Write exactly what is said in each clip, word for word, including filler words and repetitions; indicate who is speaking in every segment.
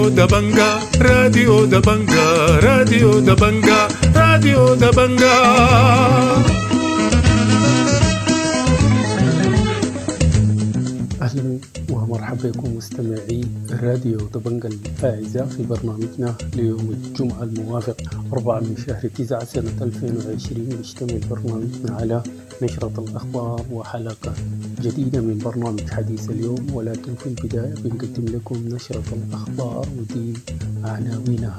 Speaker 1: راديو دبنجا راديو دبنجا راديو دبنجا راديو دبنجا.
Speaker 2: أهلا ومرحبا بكم مستمعي راديو دبنجا الأعزاء في برنامجنا ليوم الجمعة الموافق أربعة من شهر تسعة سنة ألفين وعشرين. يشتمل برنامجنا على نشرة الأخبار وحلقة جديدة من برنامج حديث اليوم، ولكن في البداية بنقدم لكم نشرة الأخبار ودي عناوينها.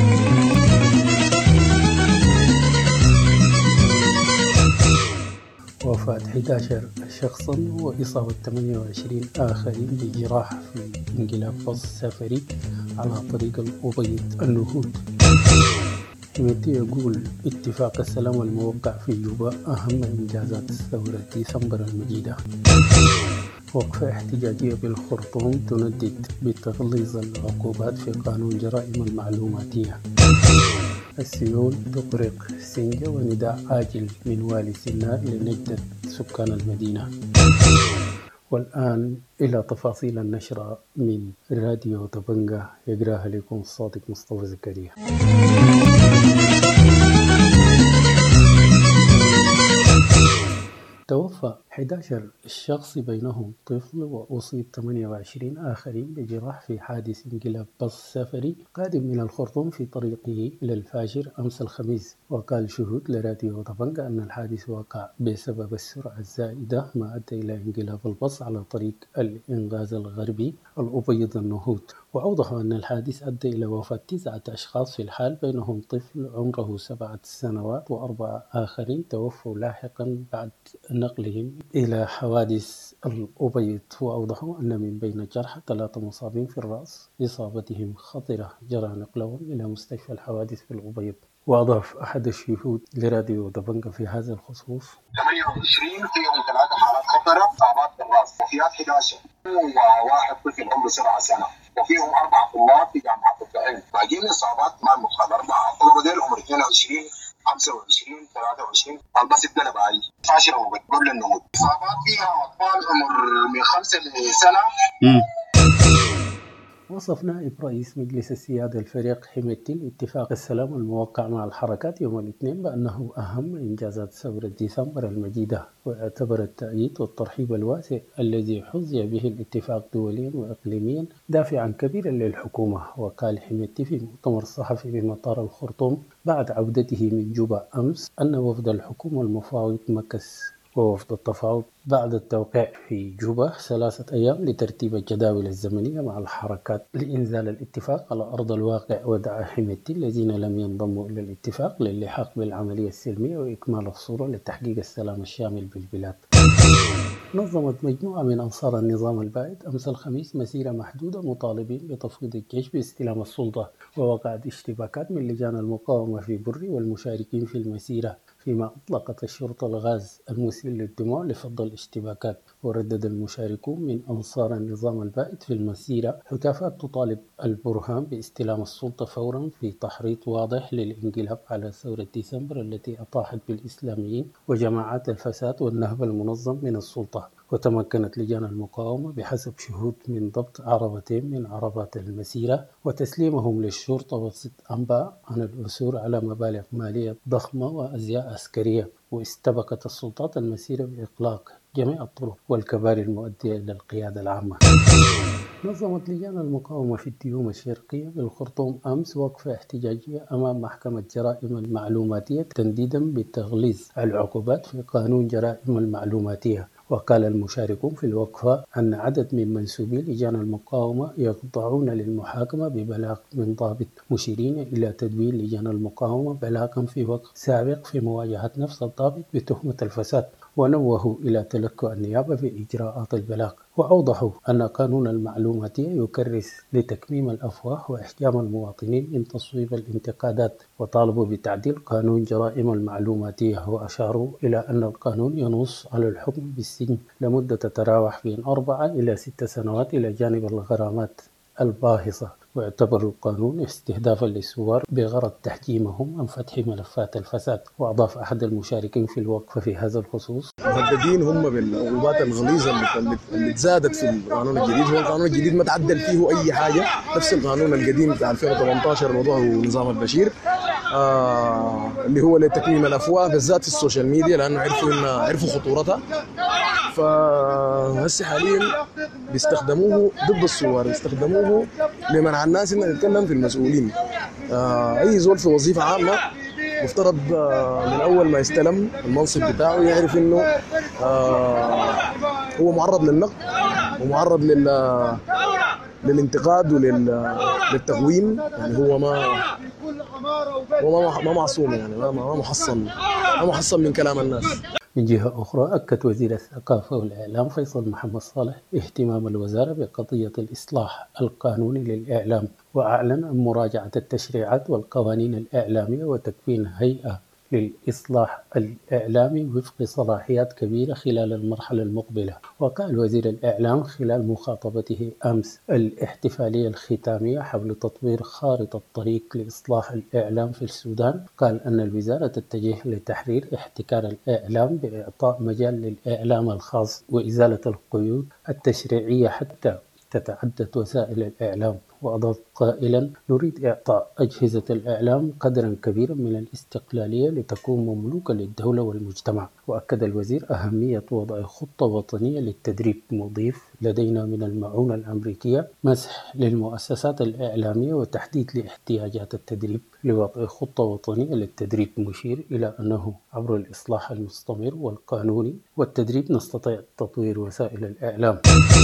Speaker 2: وفاة أحد عشر شخصا وإصابة ثمانية وعشرين آخرين بجراح في انقلاب باص سفري على طريق الأبيض النهود. حميدتي يقول اتفاق السلام الموقع في جوبا أهم إنجازات ثورة ديسمبر المجيدة. وقفة احتجاجية بالخرطوم تندد بتغليظ العقوبات في قانون جرائم المعلوماتية. السيول تغرق سنجة ونداء عاجل من والي سنار لنجدة سكان المدينة. والآن إلى تفاصيل النشرة من راديو دبنجا، يقراها لكم الصادق مصطفى زكريا. توفى أحد عشر شخص بينهم طفل وأصيب ثمانية وعشرين آخرين بجراح في حادث انقلاب باص سفري قادم من الخرطوم في طريقه إلى الفاجر أمس الخميس. وقال شهود لراديو دبنجا أن الحادث وقع بسبب السرعة الزائدة ما أدى إلى انقلاب الباص على طريق الإنغاز الغربي الأبيض النهود. وأوضحوا أن الحادث أدى إلى وفاة تسعة أشخاص في الحال، بينهم طفل عمره سبعة سنوات وأربعة آخرين توفوا لاحقا بعد نقلهم إلى حوادث الأبيض. وأوضحوا أن من بين الجرحى ثلاثة مصابين في الرأس إصابتهم خطرة جرى نقلهم إلى مستشفى الحوادث في الأبيض. وأضاف أحد الشهود لراديو دبنجا في هذا الخصوص:
Speaker 3: ثمانية وعشرين فيهم ثلاثة حالات خطرة إصابات بالرأس، وفيات أحد عشر وواحد طفل عمره سبع سنة، وفيهم أربعة طلاب في جامعة التعليم. باقيين إصابات ما مدخل أربعة طلبة ديل عمر اثنين وعشرين خمسة وعشرين ثلاثة وعشرين البس ابتلى باي فاشرة قبل النمو. إصابات فيها أطفال عمر من خمسة سنة.
Speaker 2: وصف نائب رئيس مجلس السيادة الفريق حميدتي لاتفاق السلام الموقع مع الحركات يوم الاثنين بأنه أهم إنجازات ثورة ديسمبر المجيدة، واعتبر التأييد والترحيب الواسع الذي حظي به الاتفاق دوليا وإقليميا دافعا كبيرا للحكومة. وقال حميدتي في مؤتمر صحفي بمطار الخرطوم بعد عودته من جوبا أمس أن وفد الحكومة المفاوض مكس ووفد التفاوض بعد التوقيع في جوبا ثلاثة أيام لترتيب الجداول الزمنية مع الحركات لإنزال الاتفاق على أرض الواقع. ودعا حميدتي الذين لم ينضموا إلى الاتفاق للحاق بالعملية السلمية وإكمال الصورة لتحقيق السلام الشامل بالبلاد. نظمت مجموعة من أنصار النظام البائد أمس الخميس مسيرة محدودة مطالبين بتفويض الجيش باستلام السلطة. ووقعت اشتباكات من لجان المقاومة في بري والمشاركين في المسيرة، فيما أطلقت الشرطة الغاز المسيل للدموع لفض الاشتباكات. وردد المشاركون من أنصار النظام البائد في المسيرة هتافات تطالب البرهان باستلام السلطة فورا في تحريض واضح للانقلاب على ثورة ديسمبر التي أطاحت بالإسلاميين وجماعات الفساد والنهب المنظم من السلطة. وتمكنت لجان المقاومة بحسب شهود من ضبط عربتين من عربات المسيرة وتسليمهم للشرطة وسط أنباء عن العثور على مبالغ مالية ضخمة وأزياء عسكرية. واستبقت السلطات المسيرة بإغلاق جميع الطرق والكباري المؤدية إلى القيادة العامة. نظمت لجان المقاومة في الديوم الشرقية بالخرطوم أمس وقفة احتجاجية أمام محكمة جرائم المعلوماتية تنديدا بتغليظ العقوبات في قانون جرائم المعلوماتية. وقال المشاركون في الوقفة أن عدد من منسوبي لجان المقاومة يخضعون للمحاكمة ببلاغ من ضابط، مشيرين إلى تدوين لجان المقاومة بلاغا في وقت سابق في مواجهة نفس الضابط بتهمة الفساد. ونوهوا إلى تلكؤ النيابة في إجراءات البلاغ. وأوضحوا أن قانون المعلوماتية يكرس لتكميم الأفواه وإحجام المواطنين من تصويب الانتقادات. وطالبوا بتعديل قانون جرائم المعلوماتية. وأشاروا إلى أن القانون ينص على الحكم بالسجن لمدة تتراوح بين أربعة إلى ست سنوات إلى جانب الغرامات الباهظة. واعتبر القانون استهدافا للثوار بغرض تحجيمهم عن فتح ملفات الفساد. وأضاف أحد المشاركين في الوقفة في هذا الخصوص:
Speaker 4: مهددين هم بالعقوبات الغليظة اللي, اللي تزادت في القانون الجديد. هو القانون الجديد ما تعدل فيه أي حاجة، نفس القانون القديم بتاع ألفين وثمانية عشر وضعه نظام البشير آه اللي هو لتكميم الأفواه بالذات في السوشيال ميديا، لأنه عرفوا إن عرفوا خطورتها. فهسه حاليا بيستخدموه ضد الثوار، بيستخدموه لمنع الناس إنها تتكلم في المسؤولين. آه أي زول في وظيفة عامة مفترض آه من أول ما يستلم المنصب بتاعه يعرف إنه آه هو معرض للنقد ومعرض لل للانتقاد وللتقويم. يعني هو ما هو ما معصوم، يعني ما محصن ما محصن من كلام الناس.
Speaker 2: من جهة أخرى، أكد وزير الثقافة والإعلام فيصل محمد صالح اهتمام الوزارة بقضية الإصلاح القانوني للإعلام، وأعلن عن مراجعة التشريعات والقوانين الإعلامية وتكوين هيئة للإصلاح الإعلامي وفق صلاحيات كبيرة خلال المرحلة المقبلة. وقال وزير الإعلام خلال مخاطبته أمس الاحتفالية الختامية حول تطوير خارطة طريق لإصلاح الإعلام في السودان، قال أن الوزارة تتجه لتحرير احتكار الإعلام بإعطاء مجال للإعلام الخاص وإزالة القيود التشريعية حتى تتعدد وسائل الإعلام. وأضاف قائلا: نريد إعطاء أجهزة الإعلام قدرا كبيرا من الاستقلالية لتكون مملوكة للدولة والمجتمع. وأكد الوزير أهمية وضع خطة وطنية للتدريب، مضيف: لدينا من المعونة الأمريكية مسح للمؤسسات الإعلامية وتحديد لاحتياجات التدريب لوضع خطة وطنية للتدريب، مشير إلى أنه عبر الإصلاح المستمر والقانوني والتدريب نستطيع تطوير وسائل الإعلام.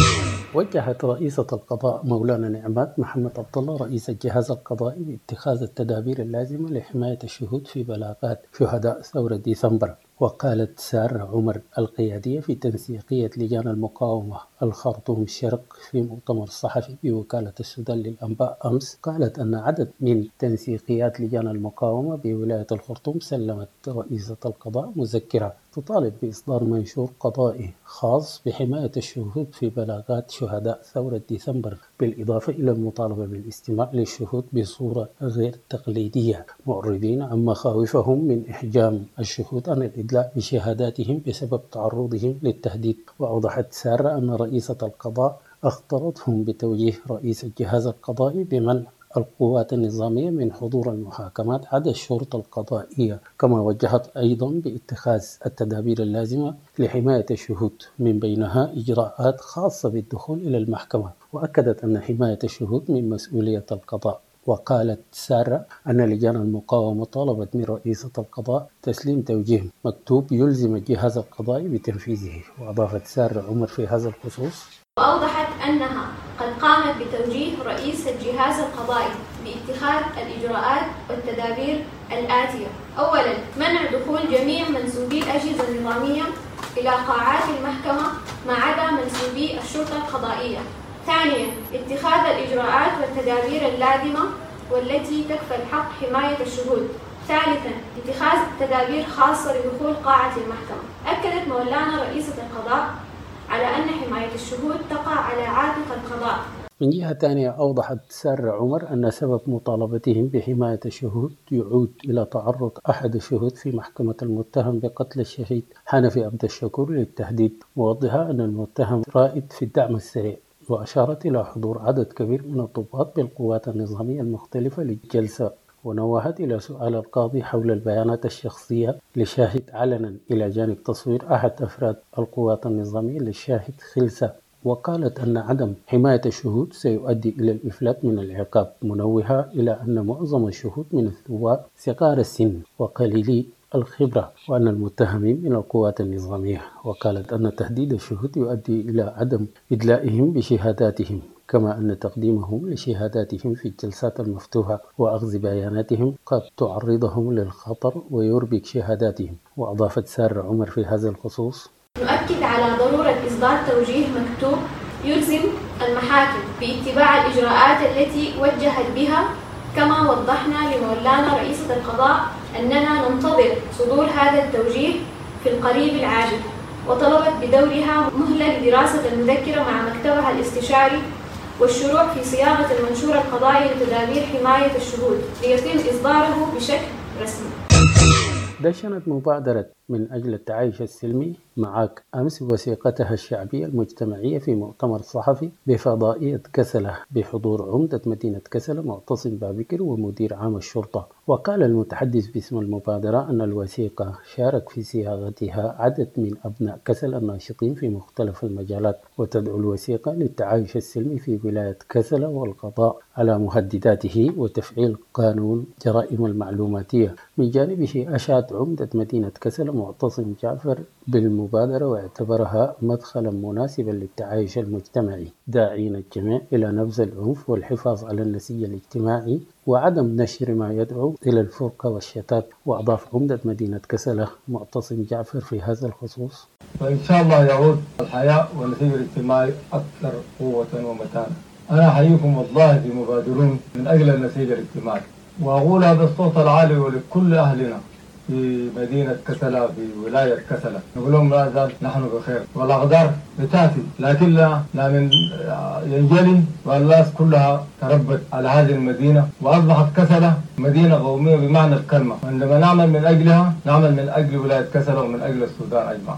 Speaker 2: وجهت رئيسة القضاء مولانا نعمات محمد عبد الله رئيس الجهاز القضائي باتخاذ التدابير اللازمة لحماية الشهود في بلاغات شهداء ثورة ديسمبر. وقالت سارة عمر القيادية في تنسيقية لجان المقاومة الخرطوم الشرق في مؤتمر صحفي بوكالة السودان للأنباء أمس، قالت أن عدد من تنسيقيات لجان المقاومة بولاية الخرطوم سلمت رئيسة القضاء مذكرة تطالب بإصدار منشور قضائي خاص بحماية الشهود في بلاغات شهداء ثورة ديسمبر، بالإضافة إلى المطالبة بالاستماع للشهود بصورة غير تقليدية، معربين عن مخاوفهم من إحجام الشهود عن الإدلاء بشهاداتهم بسبب تعرضهم للتهديد. وأوضحت سارة أن رئيسة القضاء أخطرتهم بتوجيه رئيس الجهاز القضائي بمنع القوات النظامية من حضور المحاكمات عدا الشرطة القضائية، كما وجهت أيضا باتخاذ التدابير اللازمة لحماية الشهود، من بينها إجراءات خاصة بالدخول إلى المحكمة. وأكدت أن حماية الشهود من مسؤولية القضاء. وقالت سارة أن لجان المقاومة طالبت من رئيسة القضاء تسليم توجيه مكتوب يلزم الجهاز القضائي بتنفيذه. وأضافت سارة عمر في هذا الخصوص:
Speaker 5: وأوضحت أنها قد قامت بتوجيه رئيس الجهاز القضائي باتخاذ الإجراءات والتدابير الآتية: أولاً، منع دخول جميع منسوبي الأجهزة النظامية إلى قاعات المحكمة ما عدا منسوبي الشرطة القضائية. ثانياً، اتخاذ الإجراءات والتدابير اللازمة والتي تكفل حق حماية الشهود. ثالثاً، اتخاذ تدابير خاصة لدخول قاعة المحكمة. أكدت مولانا رئيسة القضاء على أن حماية الشهود تقع على عاتق القضاء.
Speaker 2: من جهة ثانية، أوضحت سارة عمر أن سبب مطالبتهم بحماية الشهود يعود إلى تعرض أحد الشهود في محكمة المتهم بقتل الشهيد حنفي عبد الشكور للتهديد، موضحة أن المتهم رائد في الدعم السريع. وأشارت إلى حضور عدد كبير من الضباط بالقوات النظامية المختلفة للجلسة. ونوهت إلى سؤال القاضي حول البيانات الشخصية لشاهد علنا إلى جانب تصوير أحد أفراد القوات النظامية للشاهد خلسة. وقالت أن عدم حماية الشهود سيؤدي إلى الإفلات من العقاب، منوهة إلى أن معظم الشهود من الثوار صغار السن وقليلي الخبرة، وأن المتهمين من القوات النظامية. وقالت أن تهديد الشهود يؤدي إلى عدم إدلائهم بشهاداتهم، كما أن تقديمهم لشهاداتهم في الجلسات المفتوحة وأخذ بياناتهم قد تعرضهم للخطر ويربك شهاداتهم. وأضافت سارة عمر في هذا الخصوص:
Speaker 5: نؤكد على ضرورة إصدار توجيه مكتوب يلزم المحاكم باتباع الإجراءات التي وجهت بها، كما وضحنا لمولانا رئيسة القضاء أننا ننتظر صدور هذا التوجيه في القريب العاجل، وطلبت بدورها مهلة لدراسة المذكرة مع مكتبها الاستشاري والشروع في صياغة المنشور القضائي لتدابير حماية الشهود ليتم إصداره بشكل رسمي.
Speaker 2: دشنت مبادرة من أجل التعايش السلمي معاك أمس وثيقتها الشعبية المجتمعية في مؤتمر صحفي بفضائية كسلة بحضور عمدة مدينة كسلة معتصم بابكر ومدير عام الشرطة. وقال المتحدث باسم المبادرة أن الوثيقة شارك في صياغتها عدد من أبناء كسلة الناشطين في مختلف المجالات، وتدعو الوثيقة للتعايش السلمي في ولاية كسلة والقضاء على مهدداته وتفعيل قانون جرائم المعلوماتية. من جانبه أشاد عمدة مدينة كسلة معتصم جعفر بالمبادرة واعتبرها مدخلا مناسبا للتعايش المجتمعي، داعين الجميع إلى نبذ العنف والحفاظ على النسيج الاجتماعي وعدم نشر ما يدعو إلى الفرقة والشتات. وأضاف عمدة مدينة كسلة معتصم جعفر في هذا الخصوص:
Speaker 6: فإن شاء الله يعود الحياة والنسيج الاجتماعي أكثر قوة ومتانة. أنا أحييكم والله في مبادرون من أجل النسيج الاجتماعي، وأقول هذا الصوت العالي ولكل أهلنا في مدينة كسلة في ولاية كسلة، نقول لهم لا زال نحن بخير والأقدار بتأتي، لكن لا من ينجلي والناس كلها تربت على هذه المدينة وأصبحت كسلة مدينة قومية بمعنى الكلمة، وعندما نعمل من أجلها نعمل من أجل ولاية كسلة ومن أجل السودان أجمع.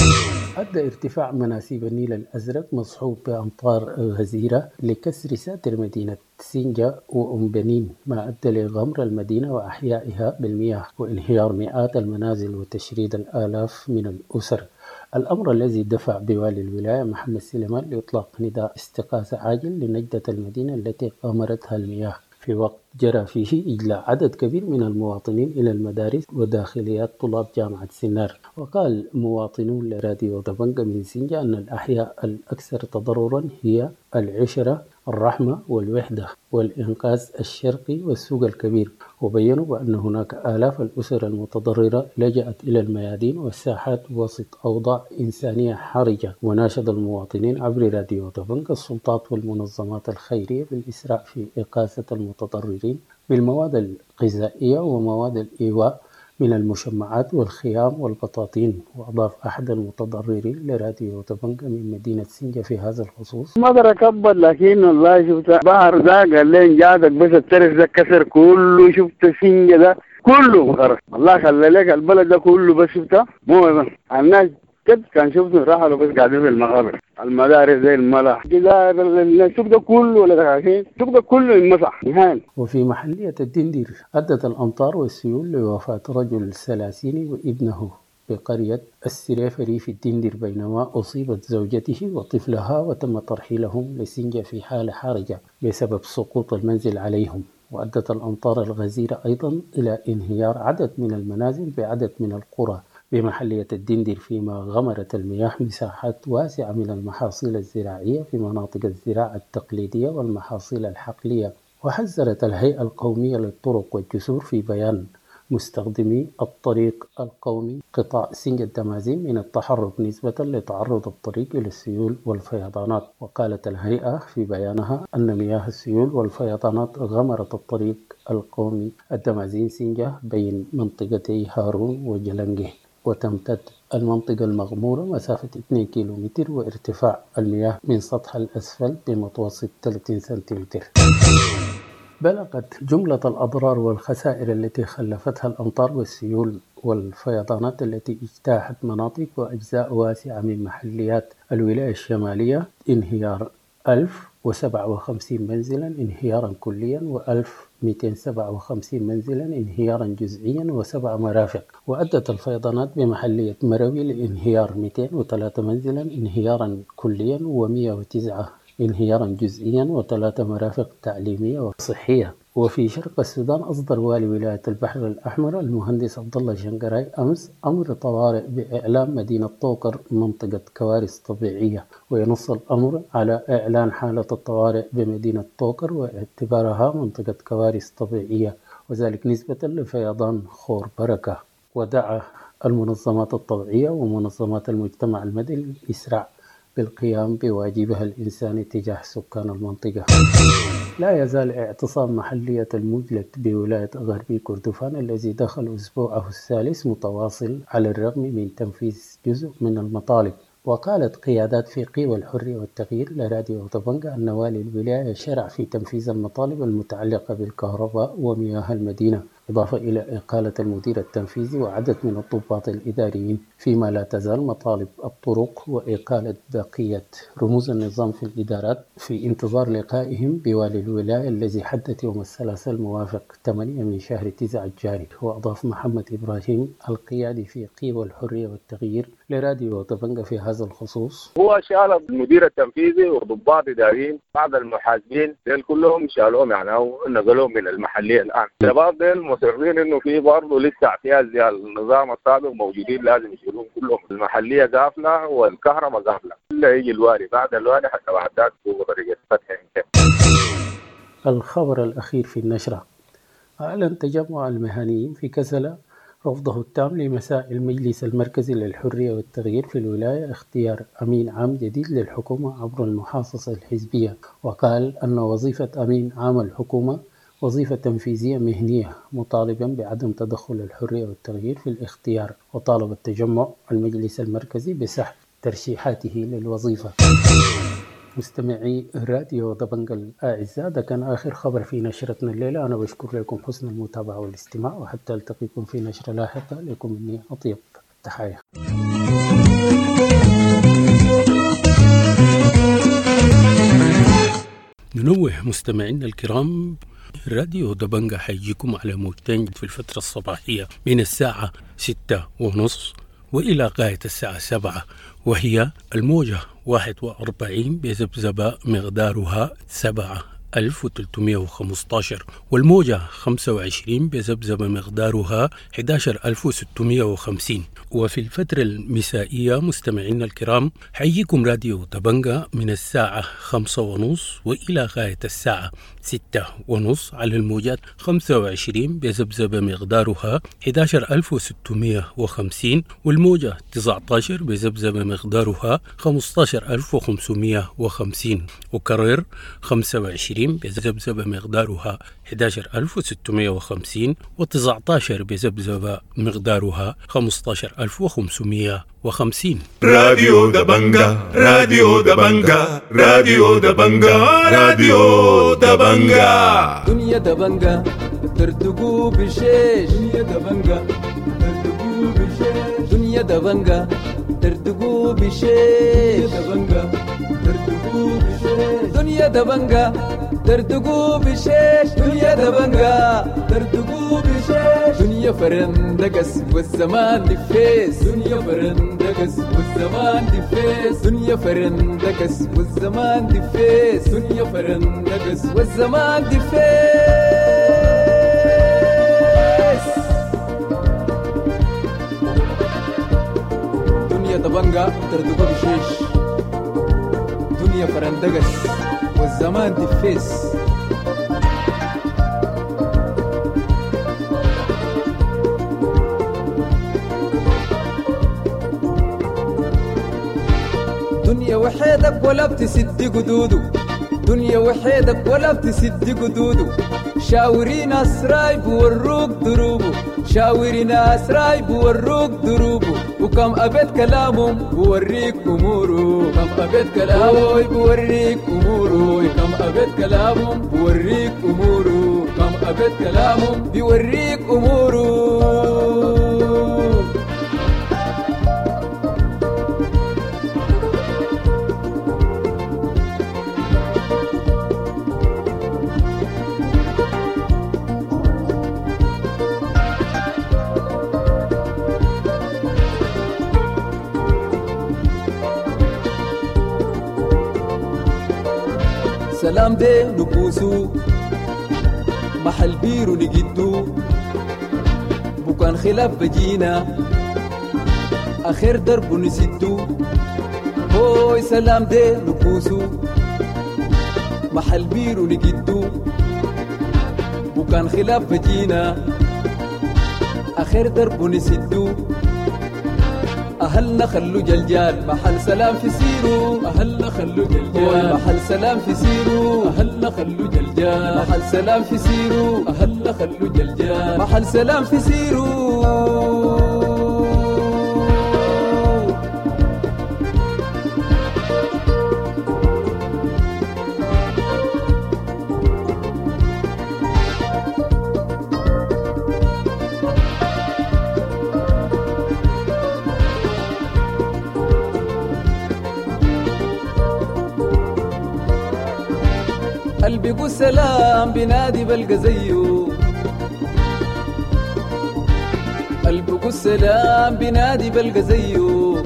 Speaker 2: أدى ارتفاع مناسيب النيل الأزرق مصحوب بأمطار غزيرة لكسر ساتر مدينة سينجا وأم بنين، ما أدى لغمر المدينة وأحيائها بالمياه وانهيار مئات المنازل وتشريد الآلاف من الأسر، الأمر الذي دفع بوالي الولاية محمد سليمان لإطلاق نداء استغاثة عاجل لنجدة المدينة التي غمرتها المياه، في وقت جرى فيه إجلاء عدد كبير من المواطنين إلى المدارس وداخليات طلاب جامعة سنار. وقال مواطنون لراديو دبنجة من سينجا أن الأحياء الأكثر تضررا هي العشرة، الرحمة والوحدة والإنقاذ الشرقي والسوق الكبير، وبينوا بأن هناك آلاف الأسر المتضررة لجأت إلى الميادين والساحات وسط أوضاع إنسانية حرجة. وناشد المواطنين عبر راديو دبنجة السلطات والمنظمات الخيرية بالإسراع في إغاثة المتضررين بالمواد الغذائية ومواد الإيواء من المشمعات والخيام والبطاطين. وأضاف أحد المتضررين لراديو دبنجة من مدينة سينجا في هذا الخصوص:
Speaker 7: ما أقدر أكبر، لكن والله شفت بحر ده قال لي جادك بس الترس ده كسر كله، شفت سينجا ده كله خرج، الله خلى لك البلد ده كله بس شفته مو الناس كد كان شفتوا راحوا بس قاعدين في المقابر، المدارس زي الملا كده، السوق ده كله ولا دقاقين السوق ده كله انمسح نهائي.
Speaker 2: وفي محلية الدندر أدت الأمطار والسيول لوفاة رجل سلاسيني وابنه بقرية السريفري في الدندر، بينما أصيبت زوجته وطفلها وتم ترحيلهم لسينجا في حالة حرجة بسبب سقوط المنزل عليهم. وأدت الأمطار الغزيرة أيضا إلى انهيار عدد من المنازل بعدد من القرى بمحلية الدندر، فيما غمرت المياه مساحات واسعة من المحاصيل الزراعية في مناطق الزراعة التقليدية والمحاصيل الحقلية. وحذرت الهيئة القومية للطرق والجسور في بيان مستخدمي الطريق القومي قطاع سينجا الدمازين من التحرك نسبة لتعرض الطريق إلى السيول والفيضانات. وقالت الهيئة في بيانها أن مياه السيول والفيضانات غمرت الطريق القومي الدمازين سينجا بين منطقتي هارون وجلنجه، وتمتد المنطقة المغمورة مسافة اثنين كيلومتر، وارتفاع المياه من سطح الأسفل بمتوسط ثلاثين سنتيمتر. بلغت جملة الأضرار والخسائر التي خلفتها الأمطار والسيول والفيضانات التي اجتاحت مناطق وأجزاء واسعة من محليات الولاية الشمالية انهيار ألف وسبعة وخمسين منزلا انهيارا كليا، وألف مئتين وسبعة وخمسين منزلا انهيارا جزئيا، وسبع مرافق. وأدت الفيضانات بمحلية مروي لانهيار مئتين وثلاثة منزلا انهيارا كليا، ومئة وتسعة انهيارا جزئيا، وثلاثة مرافق تعليمية وصحية. وفي شرق السودان أصدر والي ولاية البحر الأحمر المهندس عبد الله شنقراي أمس أمر طوارئ بإعلان مدينة طوكر منطقة كوارث طبيعية، وينص الأمر على إعلان حالة الطوارئ بمدينة طوكر واعتبارها منطقة كوارث طبيعية، وذلك نسبة لفيضان خور بركة. ودعا المنظمات الطوعية ومنظمات المجتمع المدني الإسراع بالقيام بواجبها الإنساني تجاه سكان المنطقة. لا يزال اعتصام محلية المجلد بولاية غربي كردفان الذي دخل أسبوعه الثالث متواصل على الرغم من تنفيذ جزء من المطالب. وقالت قيادات في قوى الحرية والتغيير لراديو طبنجة أن والي الولاية شرع في تنفيذ المطالب المتعلقة بالكهرباء ومياه المدينة، إضافة إلى إقالة المدير التنفيذي وعدد من الضباط الإداريين، فيما لا تزال مطالب الطرق وإقالة بقية رموز النظام في الإدارات في انتظار لقائهم بوالي الولاية الذي حدد يوم الثلاثاء الموافق ثمانية من شهر تسعة الجاري. وأضاف محمد إبراهيم القيادي في قوى الحرية والتغيير لراديو طبنجة في هذا الخصوص:
Speaker 8: هو شال المدير التنفيذي وضباط إداريين، بعض المحاسبين ديل كلهم شالوهم يعني أو نقلوهم من المحلية الآن. الشباب ديل مصرين إنه في برضه لسه اعتياز زي النظام السابق موجودين، لازم يشيلوهم كلهم. المحلية قافلة والكهرباء قافلة، إلا يجي الوالي، بعد الوالي حتى بعد ذاك هو طريقة فتح.
Speaker 2: الخبر الأخير في النشرة: أعلن تجمع المهنيين في كسلة رفضه التام لمساء المجلس المركزي للحرية والتغيير في الولاية اختيار أمين عام جديد للحكومة عبر المحاصصة الحزبية، وقال أن وظيفة أمين عام الحكومة وظيفة تنفيذية مهنية، مطالبا بعدم تدخل الحرية والتغيير في الاختيار. وطالب التجمع المجلس المركزي بسحب ترشيحاته للوظيفة. مستمعي راديو طبنجة الأعزاء، ده كان آخر خبر في نشرتنا الليلة. أنا بشكر لكم حسن المتابعة والاستماع، وحتى ألتقيكم في نشرة لاحقة. لكم مني أطيب التحايا. ننوه مستمعينا الكرام، راديو طبنجة حيجيكم على موجتين في الفترة الصباحية من الساعة ستة ونص وإلى غاية الساعة سبعة، وهي الموجة واحد وأربعين بذبذبة مقدارها سبعة ألف وثلاثمائة وخمسة عشر، والموجة خمسة وعشرين بذبذبة مقدارها أحد عشر ألف وستمائة وخمسين. وفي الفترة المسائية مستمعينا الكرام حييكم راديو طبنجة من الساعة خمسة ونص وإلى غاية الساعة ستة ونص على الموجات خمسة وعشرين بذبذبة مقدارها أحد عشر ألف وستمائة وخمسين، والموجة تسعة عشر بذبذبة مقدارها خمسة عشر ألف وخمسمائة وخمسين، وكرر خمسة وعشرين بذبذبة مقدارها أحد عشر ألف وستمائة وخمسين، وتسعة عشر بذبذبة مقدارها خمسة عشر ألف وخمسمائة وخمسين.
Speaker 1: راديو طبنجة، راديو طبنجة، راديو طبنجة، راديو طبنجة.
Speaker 9: دنيا طبنجة ترتقو بشيش، دنيا طبنجة ترتقو بشيش، دنيا طبنجة ترتقو بشيش، دنيا ترتقو بشيش، دنيا طبنجة ترتقو بشيش، دنيا طبنجة ترتقو بشيش، دنيا فرندقس والزمان دفيس، دنيا فرندقس والزمان دفيس، دنيا فرندقس والزمان دفيس، دنيا فرندقس والزمان دفيس. دنيا طبنجة ترتقو بشيش، دنيا فرندقس والزمان دفيس. دنيا وحيدك ولا بتسد قدوده، دنيا وحيدك ولا بتسد قدوده، شاوري ناس راي بوروك دروبه، شاوري ناس راي بوروك دروبه، وكم أبد كلامهم بوريك أموره، كم أبد كلامهم بوريك أموره، كم أبد كلامهم بوريك أموره، كم أبد كلامهم بوريك أموره. سلام دي نبوسو محل بيرو نجدو، بكان خلاف بجينا آخر درب نسدو. هوي سلام دي نبوسو محل بيرو نجدو، بكان خلاف بجينا آخر درب نسدو. أهلنا خلو جلجال محل سلام في سيرو، أهلنا خلو جلجال محل سلام في سيرو، أهلنا خلو جلجال محل سلام في سيرو، أهلنا خلو جلجال محل سلام في سيرو. قلبي قول سلام بنادي بلقى زيه قلبي قول سلام بنادي بلقى زيه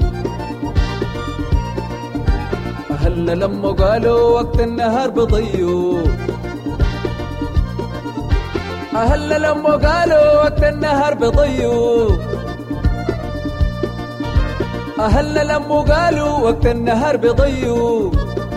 Speaker 9: أهلنا لما قالوا وقت النهار بضيو أهلنا لما قالوا وقت النهار بضيو أهلنا لما قالوا وقت النهار بضيو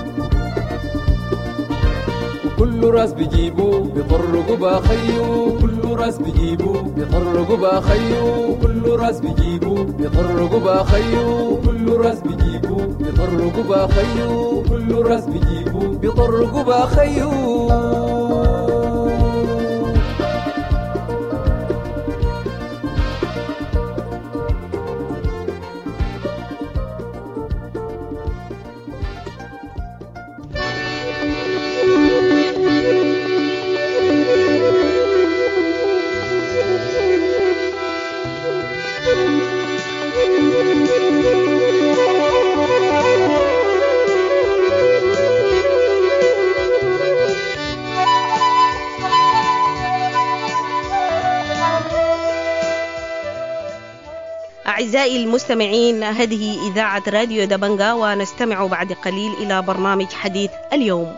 Speaker 9: وكل راس بيجيبوا بيطرقوا باخيو كل راس بيجيبوا بيطرقوا باخيو كل راس بيجيبوا بيطرقوا باخيو كل راس بيجيبوا بيطرقوا باخيو كل راس بيجيبوا بيطرقوا باخيو
Speaker 10: أعزائي المستمعين، هذه إذاعة راديو دبنجا، ونستمع بعد قليل إلى برنامج حديث اليوم.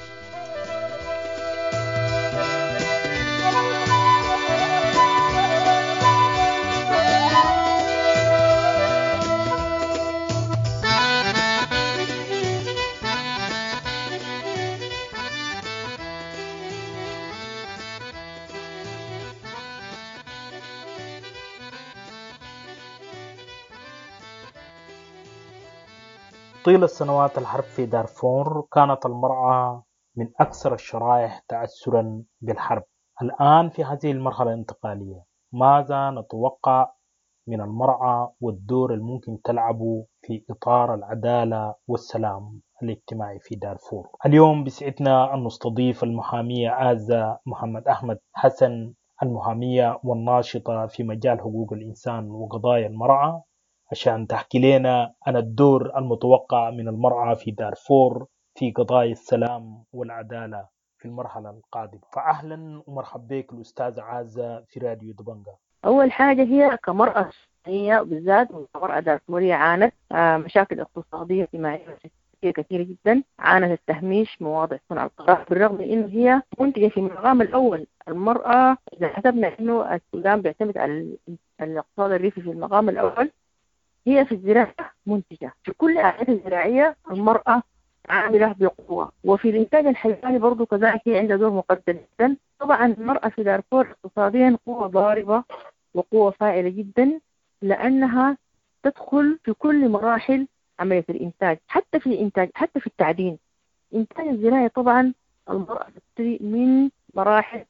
Speaker 11: طيلة سنوات الحرب في دارفور كانت المرأة من أكثر الشرائح تأثرا بالحرب. الآن في هذه المرحلة الانتقالية ماذا نتوقع من المرأة والدور الممكن تلعبه في إطار العدالة والسلام الاجتماعي في دارفور؟ اليوم بسعدنا أن نستضيف المحامية عازة محمد أحمد حسن، المحامية والناشطة في مجال حقوق الإنسان وقضايا المرأة، عشان تحكي لنا عن الدور المتوقع من المرأة في دارفور في قضايا السلام والعدالة في المرحلة القادمة. فأهلا ومرحبا بك الأستاذة عازة في راديو دبنجا.
Speaker 12: أول حاجة هي كمرأة هي بالذات كمرأة دارفورية عانت مشاكل اقتصادية اجتماعية كثيرة جدا، عانت التهميش مواضع صنع القرار، بالرغم من إنه هي منتجة في المقام الأول. المرأة إذا حسبنا إنه السودان بيعتمد على الاقتصاد الريفي في المقام الأول، هي في الزراعة منتجة. في كل الأعمال الزراعية المرأة عاملة بقوة، وفي الإنتاج الحيواني برضو كذلك هي عندها دور مقدر جدا. طبعا المرأة في دارفور اقتصاديا قوة ضاربة وقوة فاعلة جدا، لأنها تدخل في كل مراحل عملية الإنتاج، حتى في الإنتاج حتى في التعدين. إنتاج الزراعي طبعا المرأة تبتدي من مراحل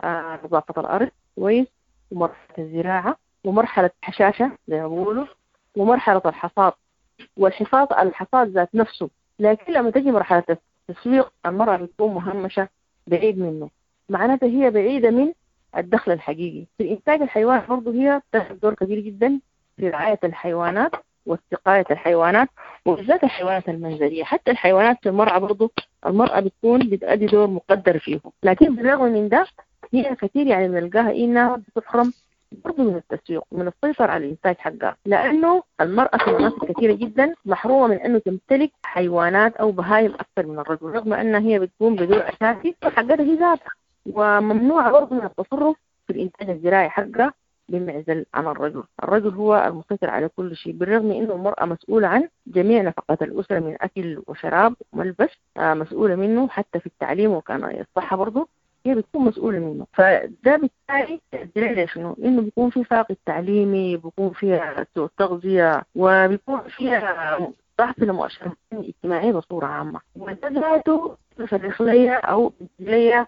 Speaker 12: نظافة آه الأرض كويس، ومرحلة الزراعة، ومرحلة حشاشة زي ما بيقولوا، ومرحلة الحصاد والحفاظ على الحصاد ذات نفسه. لكن لما تجي مرحلة التسويق المرأة بتكون مهمشة بعيد منه، معناتها هي بعيدة من الدخل الحقيقي. في الإنتاج الحيواني برضو هي تلعب دور كبير جدا في رعاية الحيوانات واستقاية الحيوانات، وبالذات الحيوانات المنزلية. حتى الحيوانات في المرأة برضو المرأة بتكون بتأدي دور مقدر فيهم. لكن بالرغم من ده هي كثير يعني بنلقاها إنها بتحرم برضو من التسويق، من السيطرة على الإنتاج حقها، لأنه المرأة في مناطق كثيرة جدا محرومة من أنه تمتلك حيوانات أو بهايم أكثر من الرجل، رغم أنها هي بتقوم بدور أساسي حقها هي ذاتها، وممنوعة برضو من التصرف في الإنتاج الزراعي حقها بمعزل عن الرجل. الرجل هو المسيطر على كل شيء، بالرغم من أنه المرأة مسؤولة عن جميع نفقات الأسرة من أكل وشراب وملبس، مسؤولة منه حتى في التعليم وكان الصحة برضو هي بتكون مسؤولة منه. فده بالتالي تأثير شنو؟ إنه بيكون في فاقد تعليمي، بيكون فيها سوء تغذية، وبيكون فيها ضعف المؤشرات الاجتماعية بصورة عامة، وده ذاته يفرق ليا أو ليا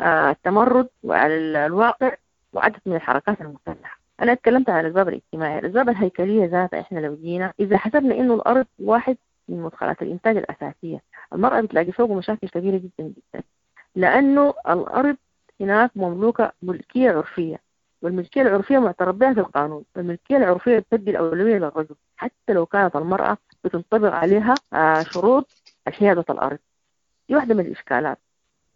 Speaker 12: التمرد على الواقع وعدد من الحركات المختلفة. أنا اتكلمت عن الأسباب الاجتماعية. الأسباب الهيكلية ذاتها إحنا لو جينا إذا حسبنا إنه الأرض واحد من مدخلات الإنتاج الأساسية، المرأة بتلاقي فوقه مشاكل كبيرة جدا جدا، لأنه الأرض هناك مملوكة ملكية عرفية، والملكية العرفية معترف بها في القانون. الملكية العرفية بتدي الأولوية للرجل حتى لو كانت المرأة بتنطبق عليها شروط حيادة الأرض. والمرأة في الأرض هي بتكون بتأدي دور مقدر في المقام الأول، لأنه المرأة في الزراعة منتجة. في الإنتاج الحيواني برضو هي قوة ضاربة وقوة فاعلة جدا، لأنها تدخل في كل مراحل عملية الإنتاج، حتى في التعدين. طبعا المرأة في واحدة من الإشكالات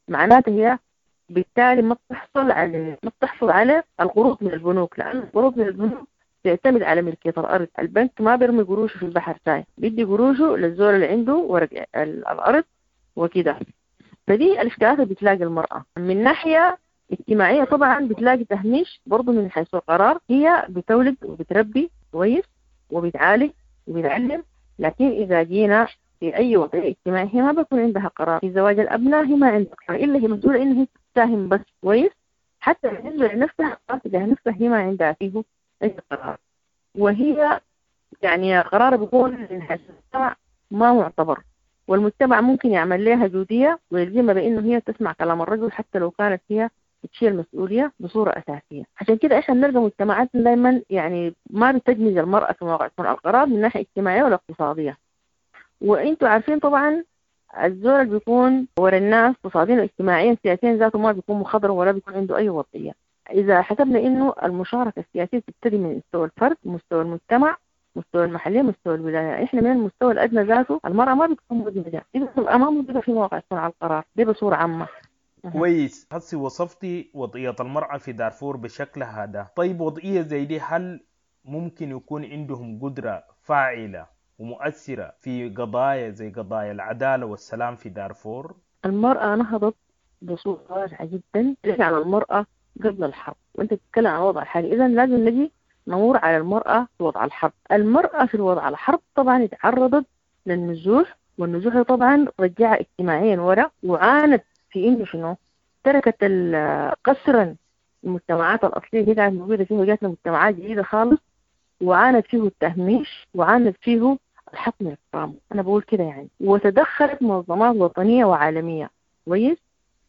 Speaker 12: معناته هي بالتالي ما بتحصل على ما بتحصل على القروض من البنوك، لأن القروض من البنوك تعتمد على ملكية الأرض. البنك ما بيرمي قروشه في البحر ساي، بيدي قروشه للزول اللي عنده ورق الأرض وكده. فدي الاشكالات اللي بتلاقي المرأة. من ناحية اجتماعية طبعا بتلاقي تهميش برضو من حيث القرار، هي بتولد وبتربي كويس وبتعالج وبتعلم، لكن إذا جينا في أي وضعية اجتماعية هي ما بيكون عندها قرار. في زواج الأبناء هي ما عندها قرار، إلا هي مسؤولة إنها تساهم بس كويس. حتى بالنسبة لنفسها قاتلة نفسها هي ما عندها فيه أي قرار، وهي يعني قرار بيكون من حيث المجتمع ما معتبر، والمجتمع ممكن يعمل لها جودية ويلزمها بأنه هي تسمع كلام الرجل حتى لو كانت هي تشيل المسؤولية بصورة أساسية. عشان كده إحنا بنلقى مجتمعاتنا دائما يعني ما بتدمج المرأة في مواقع صنع القرار من ناحية اجتماعية ولا اقتصادية. وإنتوا عارفين طبعا الزول اللي بيكون ورا الناس اقتصاديا واجتماعيا سياسيا ذاته ما بيكون مخضرم ولا بيكون عنده أي وضعية. إذا حسبنا إنه المشاركة السياسية تبتدي من مستوى الفرد، مستوى المجتمع، مستوى المحلية، مستوى الولاية. إحنا من المستوى الأدنى ذاته المرأة ما بتكون مدمجة، دي بتكون أمام موجودة في مواقع صنع القرار دي بصورة عامة.
Speaker 11: كويس، هسي وصفتي وضعية المرأة في دارفور بشكل هذا. طيب وضعية زي دي هل ممكن يكون عندهم قدرة فاعلة ومؤثرة في قضايا زي قضايا العدالة والسلام في دارفور؟
Speaker 12: المرأة نهضت بصورة واضحة جدا على المرأة قبل الحرب، وانت تتكلم عن الوضع الحالي، إذا لازم نجي نمر على المرأة في وضع الحرب. المرأة في الوضع الحرب طبعا تعرضت للنزوح، والنزوح طبعا رجعها اجتماعيا ورا، وعانت في انه شنو تركت قسرا المجتمعات الأصلية اللي كانت موجودة فيه وجاتنا مجتمعات جديدة خالص، وعانت فيه التهميش وعانت فيه الحطم الإكرام، أنا بقول كده يعني. وتدخلت منظمات وطنية وعالمية كويس،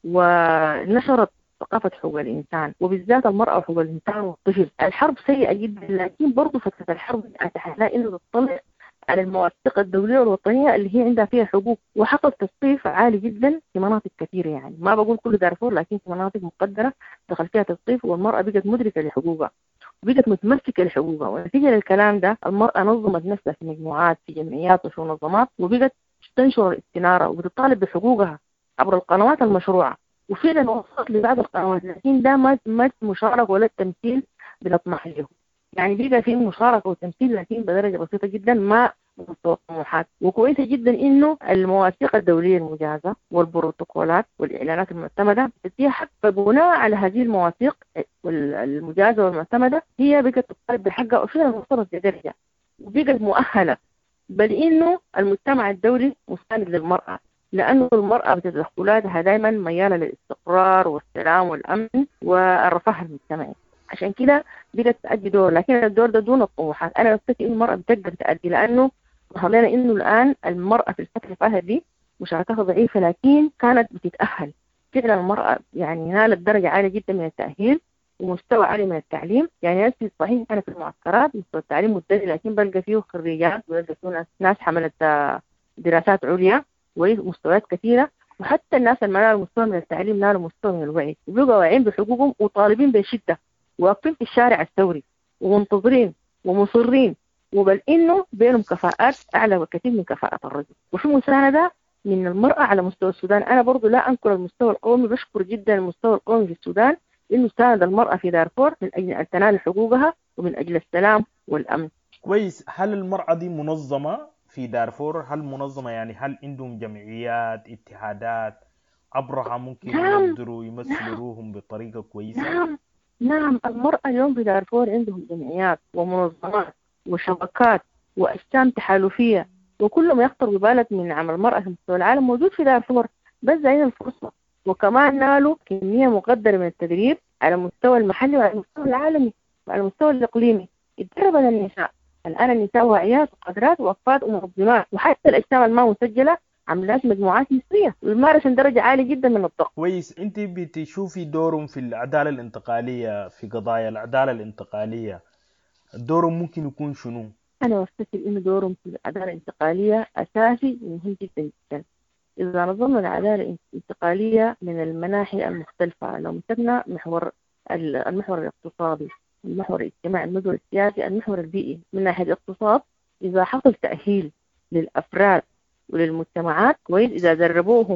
Speaker 12: ونشرت ثقافة حقوق الإنسان وبالذات المرأة وحقوق الإنسان والطفل. الحرب سيئة جدا، لكن برضو فترة الحرب هتلاقي إنه تطلع على المواثيق الدولية والوطنية اللي هي عندها فيها حقوق، وحصل تثقيف عالي جدا في مناطق كثيرة، يعني ما بقول كل دارفور لكن في مناطق مقدرة دخل فيها تثقيف، والمرأة بقت مدركة لحقوقها وبقت متمسكة لحقوقها. ونتيجة للكلام ده المرأة نظمت نفسها في مجموعات في جمعيات وفي منظمات، وبقت تنشر الاستنارة وبتطالب بحقوقها عبر القنوات المشروعة، وفعلا وصلت لبعض القنوات، لكن ده ما ما مشاركة ولا التمثيل بنطمح له. يعني بقى في مشاركة وتمثيل لكن بدرجة بسيطة جدا ما مستوى الطموحات. وكويسة جدا إنه المواثيق الدولية المجازة والبروتوكولات والإعلانات المعتمدة بتديها حق، فبناء على هذه المواثيق المجازة والمعتمدة هي بقت تطالب بحقها، وفعلا وصلت لدرجة وبقت مؤهلة، بل إنه المجتمع الدولي مستند للمرأة، لأنه المرأة بتدخلاتها دائما ميالة للاستقرار والسلام والأمن والرفاه المجتمعي. عشان كده بدأت تأدي دور، لكن الدور ده دون الطموحات. أنا أفتكر إن المرأة بتقدر تأدي، لأنه ظهر لنا إنه الآن المرأة في الفترة الأخيرة دي مشاركتها ضعيفة، لكن كانت بتتأهل. فعلا المرأة يعني نالت درجة عالية جدا من التأهيل ومستوى عالي من التعليم. يعني ناس صحيح أنا في المعسكرات مستوى التعليم مبتدئ، لكن بلقى فيه خريجات وبلقى فيه ناس حملت دراسات عليا ومستويات كثيرة، وحتى الناس اللي نالوا مستوى من التعليم نالوا مستوى من الوعي، وبقوا واعيين بحقوقهم وطالبين بشدة، واقفين في الشارع الثوري ومنتظرين ومصرين، وبل إنه بينهم كفاءات أعلى بكثير من كفاءة الرجل. وفي مساندة من المرأة على مستوى السودان. أنا برضو لا أنكر المستوى القومي، بشكر جدا المستوى القومي في السودان إنه ساند المرأة في دارفور من أجل أن تنال حقوقها ومن أجل السلام والأمن.
Speaker 11: كويس. هل المرأة دي منظمة في دارفور؟ هل منظمة يعني هل عندهم جمعيات اتحادات عبرها ممكن
Speaker 12: نعم.
Speaker 11: يقدروا يمثلوهم نعم. بطريقة كويسة؟
Speaker 12: نعم نعم المرأة اليوم في دارفور عندهم جمعيات ومنظمات وشبكات وأجسام تحالفية، وكل ما يخطر ببالك من عمل المرأة في مستوى العالم موجود في دارفور، بس زين الفرصة. وكمان نالوا كمية مقدرة من التدريب على المستوى المحلي وعلى المستوى العالمي وعلى المستوى الإقليمي. اتدرب على النساء، الآن النساء واعيات وقادرات ووقفات ومنظمات، وحتى الأجسام الما مسجلة عملات مجموعات مصرية ويمارسن درجة عالية جدا من الضغط.
Speaker 11: كويس. انت بتشوفي دورهم في العدالة الانتقالية، في قضايا العدالة الانتقالية دورهم ممكن يكون شنو؟
Speaker 12: أنا أفتكر إنه دورهم في العدالة الانتقالية أساسي ومهم جدا جدا. إذا نظمنا العدالة الانتقالية من المناحي المختلفة، لو مسكنا محور المحور الاقتصادي، المحور الاجتماعي، المحور السياسي، المحور البيئي. من ناحية الاقتصاد إذا حصل تأهيل للأفراد وللمجتمعات كويس، إذا دربوهم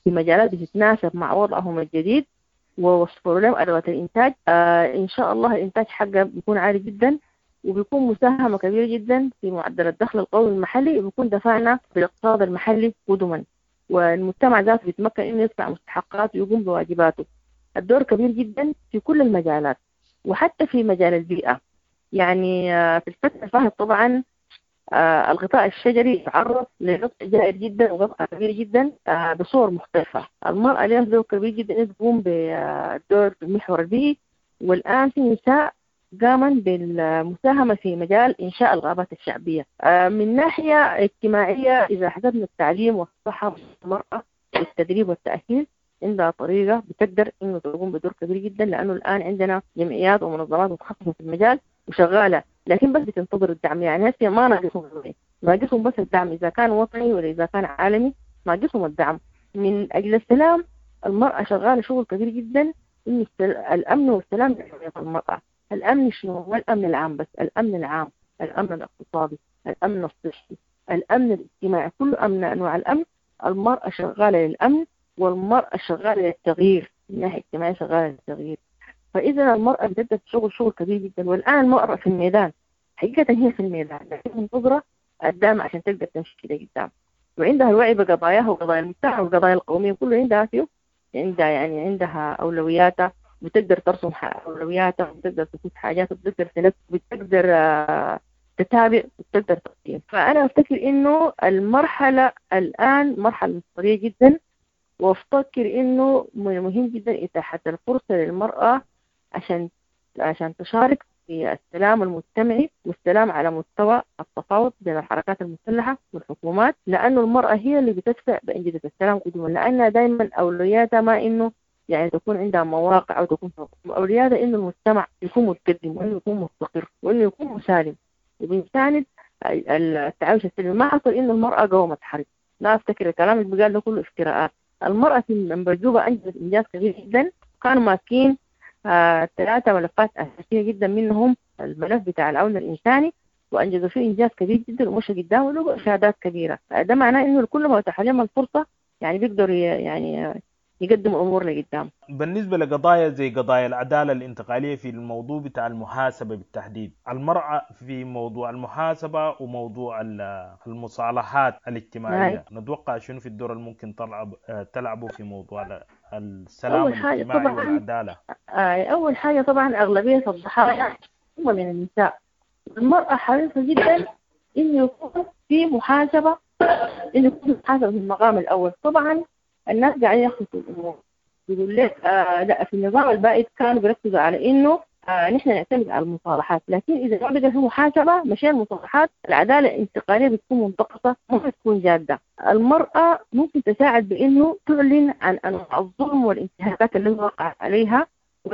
Speaker 12: في مجالات بتتناسب مع وضعهم الجديد ووفروا لهم أدوات الإنتاج. آه إن شاء الله الإنتاج حقه بيكون عالي جدا وبيكون مساهمة كبيرة جدا في معدل الدخل القومي المحلي، وبيكون دفعنا بالاقتصاد المحلي قدما، والمجتمع ذاته بيتمكن إنه يدفع مستحقاته ويقوم بواجباته. الدور كبير جدا في كل المجالات وحتى في مجال البيئة. يعني آه في الفترة اللي فاتت طبعا آه الغطاء الشجري يتعرض لغطاء جائر جدا وغطاء كبير جدا آه بصور مختلفة. المرأة لها دور كبير جدا تقوم بالدور في المحور البيئي، والآن في نساء قامن بالمساهمة في مجال إنشاء الغابات الشعبية. آه من ناحية اجتماعية إذا حسبنا التعليم والصحة المرأة والتدريب والتأهيل عندها طريقة بتقدر إنه تقوم بدور كبير جدا، لأنه الآن عندنا جمعيات ومنظمات متخصصة في المجال وشغالة، لكن بس بتنتظر الدعم. يعني هسه ما ناقصهم ناقصهم بس الدعم، إذا كان وطني ولا إذا كان عالمي ناقصهم الدعم. من أجل السلام المرأة شغالة شغل كبير جدا، إنه الأمن والسلام يحمي المرأة. الأمن شنو هو؟ الأمن العام، بس الأمن العام، الأمن الاقتصادي، الأمن الصحي، الأمن الاجتماعي، كل أمن أنواع الأمن. المرأة شغالة للأمن والمرأة شغالة للتغيير، من ناحية اجتماعية شغالة للتغيير. فإذا المرأة بتبدأ شغل شغل كبير جدا، والآن المرأة في الميدان حقيقة، هي في الميدان لكن منتظرة الدعم عشان تقدر تمشي كده قدام، وعندها الوعي بقضاياها وقضايا المجتمع والقضايا القومية كله عندها فيه، عندها يعني عندها أولوياتها، بتقدر ترسم أولوياتها، بتقدر تفوت حاجات، بتقدر تنفذ، بتقدر تتابع، بتقدر تقيم. فأنا أفتكر إنه المرحلة الآن مرحلة مصيرية جدا، وافتكر إنه مهم جدا إتاحة الفرصة للمرأة عشان عشان تشارك في السلام المجتمعي والسلام على مستوى التفاوض بين الحركات المسلحة والحكومات، لأنه المرأة هي اللي بتدفع بأنجزة السلام قدما، لأنها دائما أولوياتها ما إنه يعني تكون عندها مواقع أو تكون أولوياتها إنه المجتمع يكون متقدم وإنه يكون مستقر وإنه يكون مسالم وبيساند التعايش السلمي. ما حصل إنه المرأة قومت حرب، لا أفتكر الكلام اللي بيقال ده كله افتراءات. المرأة في المنبجوبة أنجزت إنجاز كبير جدا، كانوا ماسكين آه ثلاثة ملفات أساسية جدا، منهم الملف بتاع العون الإنساني، وأنجزوا فيه إنجاز كبير جدا ومشى قدام ولقوا إشهادات كبيرة. ده معناه إنه الكل ما أتاح لهم الفرصة يعني بيقدروا يعني يقدموا أمور لقدام.
Speaker 11: بالنسبة لقضايا زي قضايا العدالة الانتقالية في الموضوع بتاع المحاسبة بالتحديد، المرأة في موضوع المحاسبة وموضوع المصالحات الاجتماعية نتوقع شنو في الدور الممكن تلعب تلعبه في موضوع السلام الاجتماعي والعدالة؟
Speaker 12: أول حاجة طبعا أغلبية الضحايا هم من النساء. المرأة حريصة جدا إنه يكون في محاسبة، إنه يكون محاسبة في المقام الأول. طبعا الناس قاعدين يخصصوا الأمور، بيقول لك آه لا في النظام البائد كانوا بيركزوا على إنه آه نحن نعتمد على المصالحات، لكن إذا ما بقى في محاسبة مشان المصالحات العدالة الانتقالية بتكون منتقصة، ممكن تكون جادة. المرأة ممكن تساعد بإنه تعلن عن أنواع الظلم والانتهاكات اللي وقعت عليها،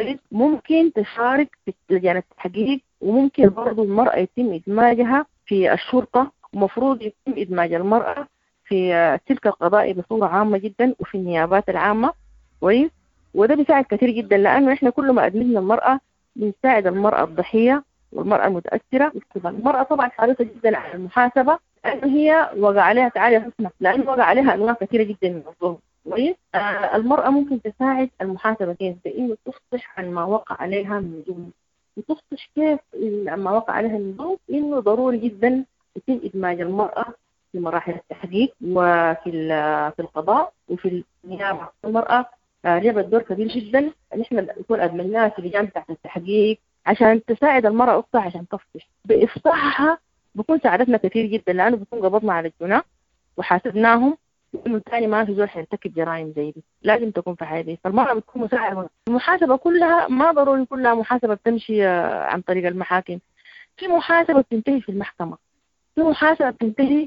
Speaker 12: وممكن تشارك في لجان التحقيق، وممكن برضو المرأة يتم إدماجها في الشرطة، ومفروض يتم إدماج المرأة في سلك القضائي بصورة عامة جدا وفي النيابات العامة كويس. وده بيساعد كثير جدا، لأنه إحنا كل ما أدمجنا المرأة بنساعد المرأة الضحية والمرأة المتأثرة. المرأة طبعا حريصة جدا على المحاسبة، لأنه هي وقع عليها تعالي حسنة، لأنه وقع عليها أنواع كثيرة جدا من الظلم كويس. آه المرأة ممكن تساعد المحاسبة كيف؟ بإنه تفصح عن ما وقع عليها من ظلم، وتفصح كيف ما وقع عليها من ظلم. إنه ضروري جدا يتم إدماج المرأة في مراحل التحقيق وفي في القضاء وفي النيابة. المرأة لعبت دور كبير جدا، نحن نكون أدمجناها في لجان تحت التحقيق عشان تساعد المرأة أختها عشان تفصح. بإفصاحها بكون ساعدتنا كثير جدا، لأنه بكون قبضنا على الجناة وحاسبناهم، وإنه الثاني ما في زول حيرتكب جرائم زي دي، لازم تكون في حياتي. فالمرأة بتكون مساعدة. المحاسبة كلها ما ضروري كلها محاسبة بتمشي عن طريق المحاكم، في محاسبة بتنتهي في المحكمة، في محاسبة بتنتهي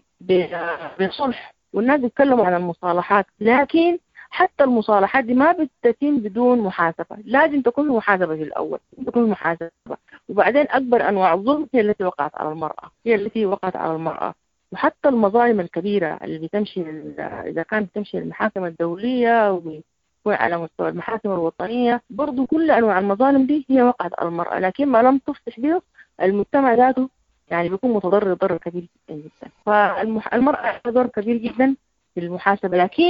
Speaker 12: بصلح، والناس بيتكلموا عن المصالحات، لكن حتى المصالحات دي ما بتتم بدون محاسبة. لازم تكون محاسبة في الأول، تكون محاسبة، وبعدين أكبر أنواع الظلم هي التي وقعت على المرأة، هي التي وقعت على المرأة. وحتى المظالم الكبيرة اللي بتمشي إذا كانت بتمشي المحاكم الدولية وبيكون على مستوى المحاكم الوطنية، برضو كل أنواع المظالم دي هي وقعت على المرأة، لكن ما لم تفصح به المجتمع ذاته يعني بيكون متضرر ضرر كبير جدا جدا. فالمرأة دور كبير جدا في المحاسبة، لكن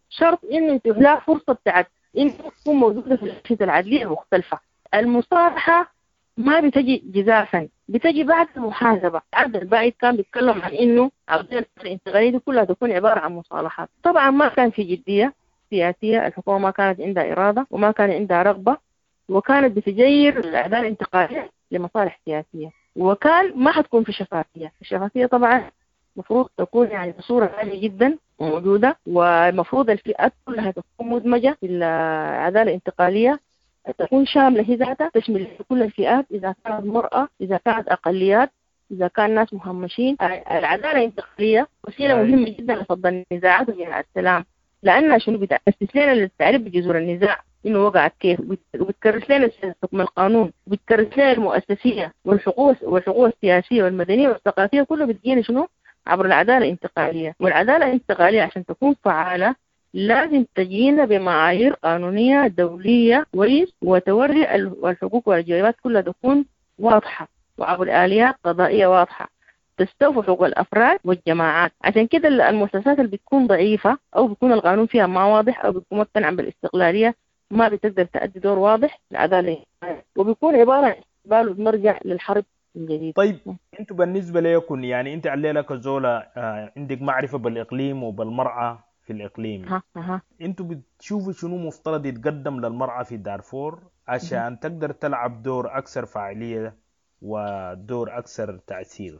Speaker 12: شرط إنه يتيح لها فرصة بتاعت إنه تكون موجودة في الأجهزة العدلية المختلفة. المصالحة ما بتجي جزافا، بتجي بعد المحاسبة. عبد الباعث كان بيتكلم عن إنه عودة الانتقالية دي كلها تكون عبارة عن مصالحات. طبعا ما كان في جدية سياسية، الحكومة ما كانت عندها إرادة وما كان عندها رغبة، وكانت بتجير الأعداء الانتقالية لمصالح سياسية، وكان ما حتكون في شفافية. الشفافية طبعا مفروض تكون يعني بصورة عالية جدا موجودة، ومفروض الفئات كلها تكون مدمجة في العدالة الانتقالية، تكون شاملة هي ذاتها، تشمل كل الفئات، إذا كانت مرأة، إذا كانت أقليات، إذا كان ناس مهمشين. العدالة الانتقالية وسيلة مهمة جدا لفض النزاعات وجمع السلام، لأنها شنو بتأسس لنا للتعريف بجذور النزاع إنه وقعت كيف، وبتكرس لنا حكم القانون، وبتكرس لنا المؤسسية والحقوق والحقوق السياسية والمدنية والثقافية، كله بتجينا شنو عبر العدالة الانتقالية. والعدالة الانتقالية عشان تكون فعالة لازم تجينا بمعايير قانونية دولية كويس، وتوري الحقوق والواجبات كلها تكون واضحة، وعبر آليات قضائية واضحة تستوفي حقوق الأفراد والجماعات. عشان كده المؤسسات اللي بتكون ضعيفة أو بيكون القانون فيها ما واضح أو بيكون مقتنع بالاستقلالية ما بتقدر تأدي دور واضح للعدالة، وبيكون عبارة عن استقبال وبنرجع للحرب من جديد.
Speaker 11: طيب انتوا بالنسبة لكم يعني انت عليلك كزولة آه عندك معرفة بالإقليم وبالمرأة في الإقليم،
Speaker 12: ها ها.
Speaker 11: انتوا بتشوفوا شنو مفترض يتقدم للمرأة في دارفور عشان تقدر تلعب دور أكثر فاعلية ودور أكثر تأثير؟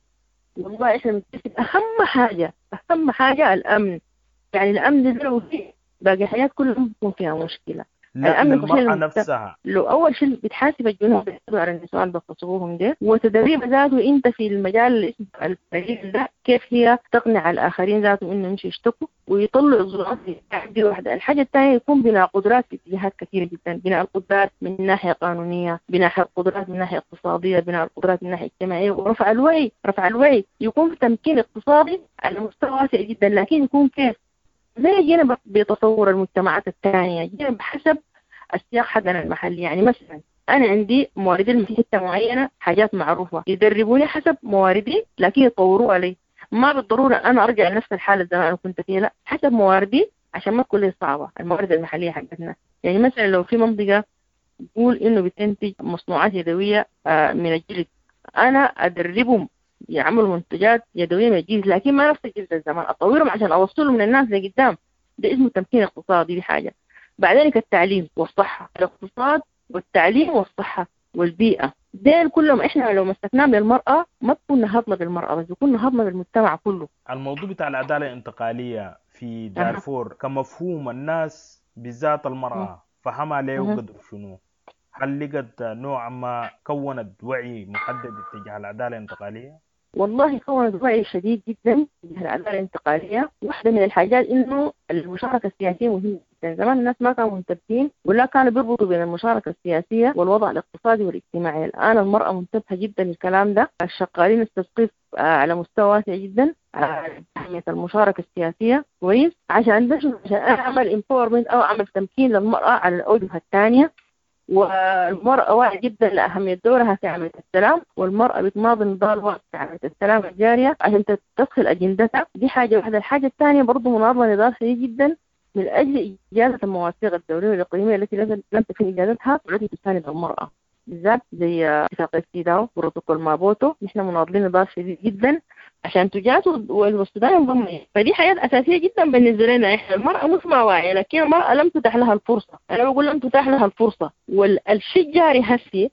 Speaker 12: والله احنا بنتفق اهم حاجه اهم حاجه الامن. يعني الامن ده لو فيه باقي الحياه كلها بتكون فيها مشكله.
Speaker 11: الامن المرأة نفسها
Speaker 12: لو اول شيء بتحاسب الجنود بيحسبوا على النساء اللي بتصوهم ده، وتدريب ذاته انت في المجال اللي اسمه الفريق ده كيف هي تقنع الاخرين ذاته انه يمشوا يشتكوا ويطلعوا الظروف دي. واحده الحاجه الثانيه يكون بناء قدرات في اتجاهات كثيره جدا، بناء القدرات من ناحيه قانونيه، بناء القدرات من ناحيه اقتصاديه، بناء القدرات من ناحيه اجتماعيه، ورفع الوعي. رفع الوعي يكون في تمكين اقتصادي على مستوى واسع جدا، لكن يكون كيف زي جينا بتصور المجتمعات الثانيه، جينا بحسب السياق حقنا المحلي. يعني مثلا أنا عندي موردين في حتة معينة حاجات معروفة يدربوني حسب مواردي، لكن يطوروها علي. ما بالضرورة أنا أرجع لنفس الحالة زي ما أنا كنت فيها، لا، حسب مواردي عشان ما تكون لي صعبة الموارد المحلية حقتنا. يعني مثلا لو في منطقة تقول إنه بتنتج مصنوعات يدوية من الجلد، أنا أدربهم يعملوا منتجات يدوية من الجلد، لكن ما نفس الجلد الزمان، أطورهم عشان أوصلهم من الناس لقدام. ده اسمه تمكين اقتصادي. دي حاجة. بعدين التعليم والصحة، الاقتصاد والتعليم والصحة والبيئة، دين كلهم إحنا لو مسكناهم للمرأة ما تكون نهضنا بالمرأة بس، يكون نهضنا بالمجتمع كله.
Speaker 11: الموضوع بتاع العدالة الانتقالية في دارفور كمفهوم الناس بالذات المرأة فهمها ليه وقدر شنو؟ هل لقت نوع ما كونت وعي محدد اتجاه العدالة الانتقالية؟
Speaker 12: والله كونت وعي شديد جدا اتجاه العدالة الانتقالية. واحدة من الحاجات إنه المشاركة السياسية مهمة جدا. زمان الناس ما كانوا منتبهين ولا كانوا بيربطوا بين المشاركة السياسية والوضع الاقتصادي والاجتماعي. الآن المرأة منتبهة جدا للكلام ده. الشغالين التثقيف على مستوى واسع جدا على أهمية المشاركة السياسية كويس، عشان عشان أعمل امباورمنت أو أعمل تمكين للمرأة على الأوجه الثانية. والمرأة واعية جدا لأهمية دورها في عملية السلام، والمرأة بتماضي نضال وقت في عملية السلام الجارية عشان تدخل أجندتها. دي حاجة واحدة. الحاجة الثانية برضو مناضلة نضال شديد جدا من أجل إجازة المواثيق الدولية والإقليمية التي لم تكن إجازتها والتي تساند المرأة، بالذات زي اتفاقية سيداو وبروتوكول مابوتو. نحن مناضلين نضال شديد جدا عشان تجاز والسودان ينضم. فدي حاجات أساسية جدا بالنسبة لنا. إحنا المرأة مش ما واعية، لكن المرأة لم تتاح لها الفرصة. أنا بقول لم تتاح لها الفرصة. والشيء جاري هسي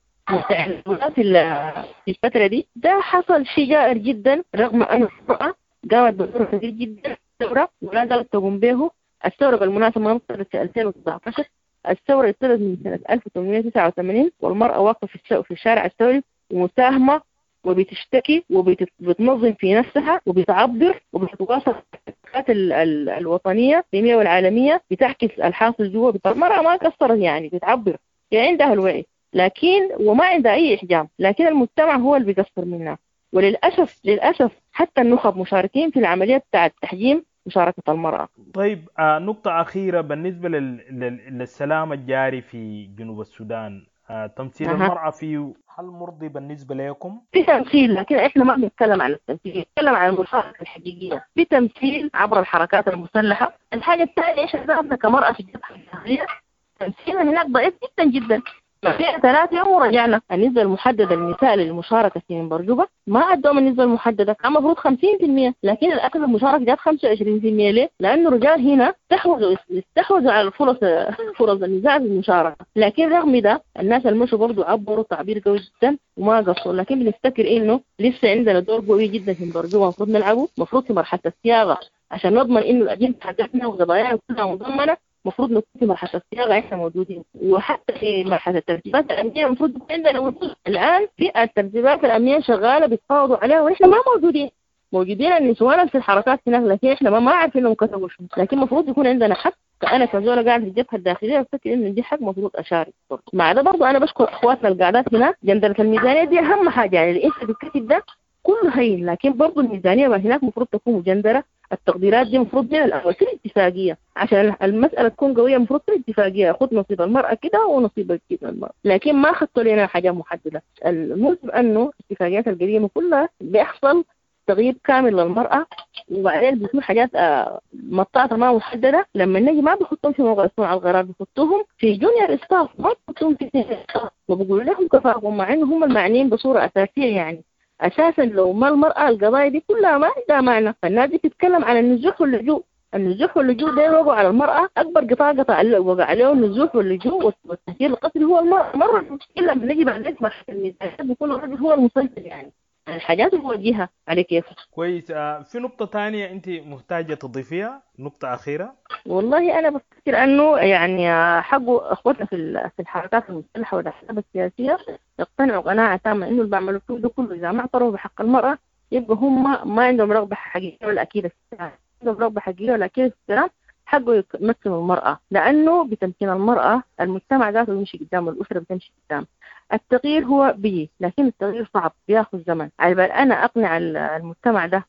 Speaker 12: في الفترة دي ده حصل شيء جائر جدا، رغم أن المرأة قامت بدور كبير جدا الثورة ولا زالت تقوم به. الثورة بالمناسبة ما انطلقت في ألفين وتسعة عشر، الثورة ابتدت من سنة ألف وثمانمائة وتسعة وثمانين، والمرأة واقفة في في الشارع الثوري ومساهمة وبتشتكي وبتنظم في نفسها وبتعبر وبتتواصل الحركات الوطنية الإقليمية والعالمية بتعكس الحاصل جوا. المرأة ما قصرت، يعني بتعبر، يعني عندها الوعي، لكن وما عندها أي إحجام، لكن المجتمع هو اللي بيقصر منها. وللأسف للأسف حتى النخب مشاركين في العملية بتاعة تحجيم مشاركة المرأة.
Speaker 11: طيب آه نقطة أخيرة بالنسبة لل... لل... للسلام الجاري في جنوب السودان. آه، تمثيل
Speaker 12: أه.
Speaker 11: المرأة فيه هل مرضي بالنسبة لكم؟
Speaker 12: في تمثيل، لكن احنا ما بنتكلم عن التمثيل، نتكلم عن المشاركة الحقيقية. في تمثيل عبر الحركات المسلحة. الحاجة الثانية ايش ذاتنا كمرأة في الجبهة الداخلية، تمثيلنا هناك ضعيف جدا جدا. فيها ثلاث يوم ورجعنا. النسبة المحددة للنساء للمشاركة في منبرجوبة ما عندهم النسبة المحددة، كان المفروض خمسين بالمئة، لكن الأكثر المشاركة جات خمسة وعشرين بالمئة. ليه؟ لأنه الرجال هنا استحوذوا استحوذوا على الفرص فرص النساء في المشاركة. لكن رغم ده الناس المشوا برضو عبروا تعبير قوي جدا وما قصروا. لكن بنفتكر إنه لسه عندنا دور قوي جدا في منبرجوبة المفروض نلعبه، المفروض في مرحلة الصياغة عشان نضمن إنه الأجندة حقتنا وقضايانا كلها مضمنة. المفروض نكون في مرحلة الصياغة إحنا موجودين، وحتى في مرحلة الترتيبات الأمنية المفروض يكون عندنا وجود. الآن في الترتيبات الأمنية شغالة بيتفاوضوا عليها وإحنا ما موجودين. موجودين النسوان في الحركات هناك، لكن إحنا ما ما عارفين إنهم كتبوا شنو. لكن المفروض يكون عندنا حق. أنا كزولة قاعد في الجبهة الداخلية أفتكر إن دي حق مفروض أشارك. مع ده برضو أنا بشكر إخواتنا القاعدات هناك. جندرة الميزانية دي أهم حاجة، يعني اللي أنت بتكتب ده كله هين، لكن برضو الميزانية ما هناك مفروض تكون مجندرة. التقديرات دي مفروض من الأول في الاتفاقية عشان المسألة تكون قوية. مفروض في الاتفاقية خد نصيب المرأة كده ونصيب كده المرأة، لكن ما خدتوا لنا حاجة محددة. المهم أنه الاتفاقيات القديمة كلها بيحصل تغيير كامل للمرأة، وبعدين بيكون حاجات مطاطة ما محددة. لما نجي ما بيحطوهم في موقع صنع القرار، بيحطوهم في جونيور استاف، ما بيحطوهم في سينيور استاف، وبيقولوا لهم كفاءهم مع إنه هم المعنيين بصورة أساسية. يعني أساساً لو ما المرأة القضايا دي كلها ما عندها معنى. فالناس دي تتكلم عن النزوح واللجوء. النزوح واللجوء ده وقعوا على المرأة. أكبر قطاع قطع وقع عليه النزوح واللجوء والتهجير القسري هو المرأة. مرة إلا من نجي بعد ذلك مرحلة الميزانيات بيكون الرجل هو المسيطر. يعني الحاجات الموجهة على كيف.
Speaker 11: كويس. في نقطة ثانية أنت محتاجة تضيفيها، نقطة أخيرة؟
Speaker 12: والله أنا بفكر أنه يعني حقوا أخوتنا في في الحركات المسلحة والأحزاب السياسية يقتنعوا قناعة تامة إنه اللي بعملوا فيه ده كله إذا ما اعترفوا بحق المرأة يبقى هم ما عندهم رغبة حقيقية ولا أكيدة في السلام. عندهم رغبة حقيقية ولا أكيدة في السلام. حقوا يمثلوا المرأة، لأنه بتمكين المرأة المجتمع ذاته يمشي قدام والأسرة بتمشي قدام. التغيير هو بيجي، لكن التغيير صعب بياخذ زمن. على بال أنا أقنع المجتمع ده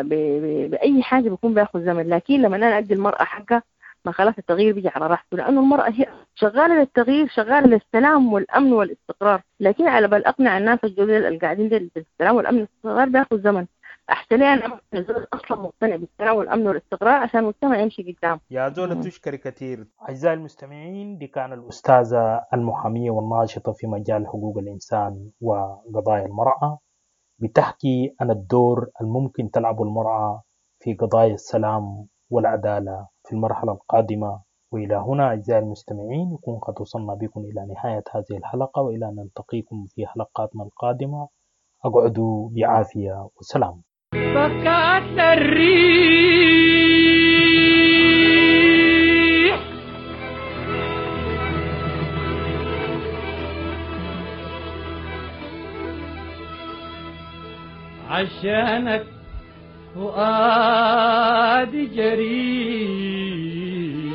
Speaker 12: بأي حاجة بيكون بياخذ زمن، لكن لما أنا أدي المرأة حقها ما خلاص التغيير بيجي على راحته، لأنه المرأة هي شغالة للتغيير، شغالة للسلام والأمن والاستقرار. لكن على بال أقنع الناس الجدد القاعدين بالسلام والأمن والاستقرار بياخذ زمن. أحسن أنا أصلا مقتنع بالسلام والأمن والاستقرار عشان المجتمع يمشي قدام.
Speaker 11: يا زولة تشكري كثير. أعزائي المستمعين، دي كان الأستاذة المحامية والناشطة في مجال حقوق الإنسان وقضايا المرأة بتحكي عن الدور الممكن تلعبه المرأة في قضايا السلام والعدالة في المرحلة القادمة. وإلى هنا أعزائي المستمعين يكون قد وصلنا بكم إلى نهاية هذه الحلقة، وإلى أن نلتقيكم في حلقاتنا القادمة. أقعدوا بعافية وسلام.
Speaker 13: فكأت الريح عشانك فؤادي جريح،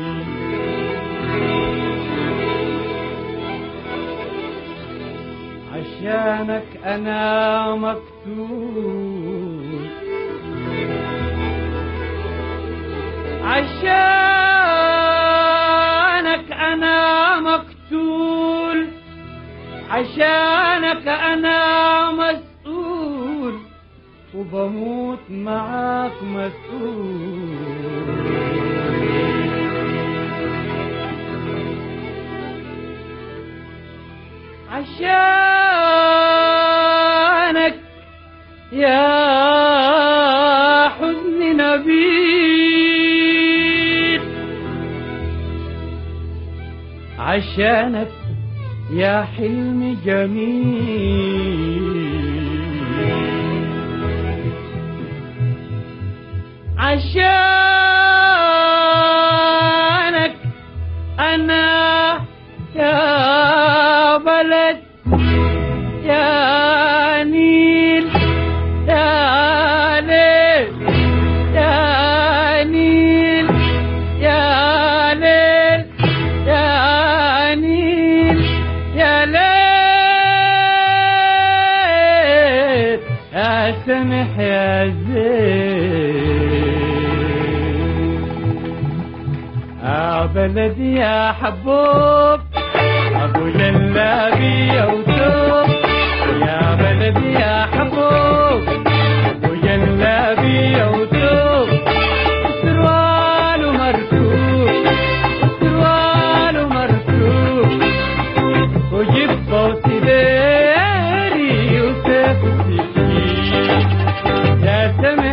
Speaker 13: عشانك أنا مكتوب، عشانك أنا مقتول، عشانك أنا مسؤول، وبموت معاك مسؤول. عشانك يا حزن نبيل، عشانك يا حلم جميل، عشانك أنا يا بلد يا نيل يا ليل يا نيل يا ليل يا نيل يا ليل يا سمح يا زين يا بلدي يا حبوب أبو جلابي يا وثوب يا بلدي يا حبوب أبو جلابي يا وثوب سروال ومركوب سروال ومركوب وجبة وسديري وسيف وسكين يا سمح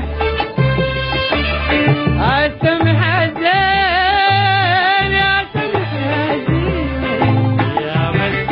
Speaker 13: أسمح الزين يا سمح الزين يا ملك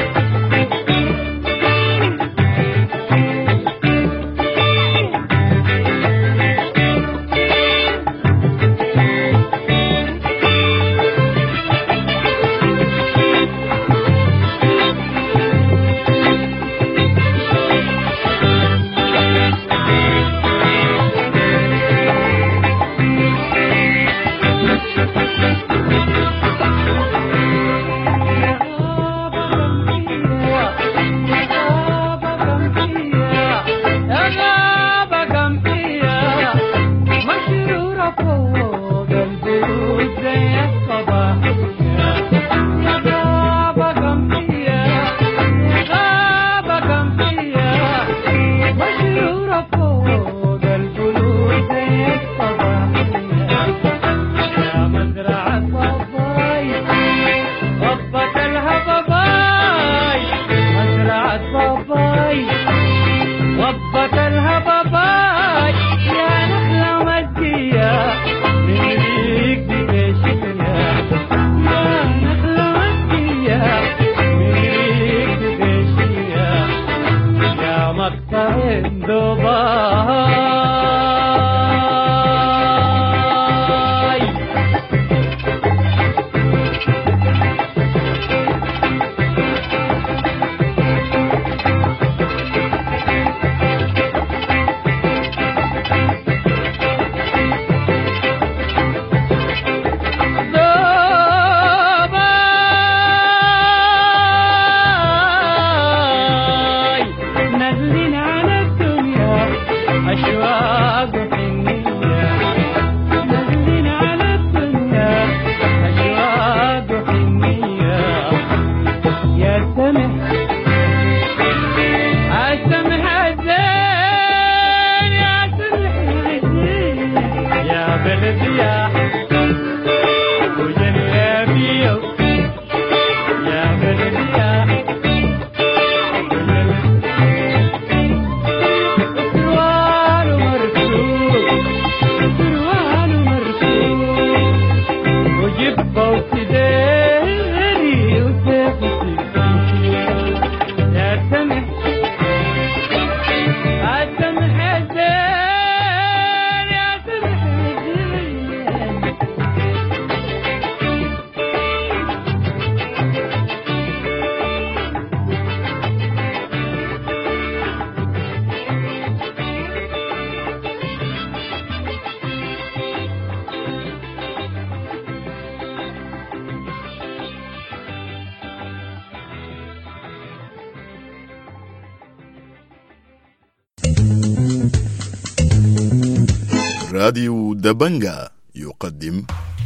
Speaker 1: راديو دبنجا يقدم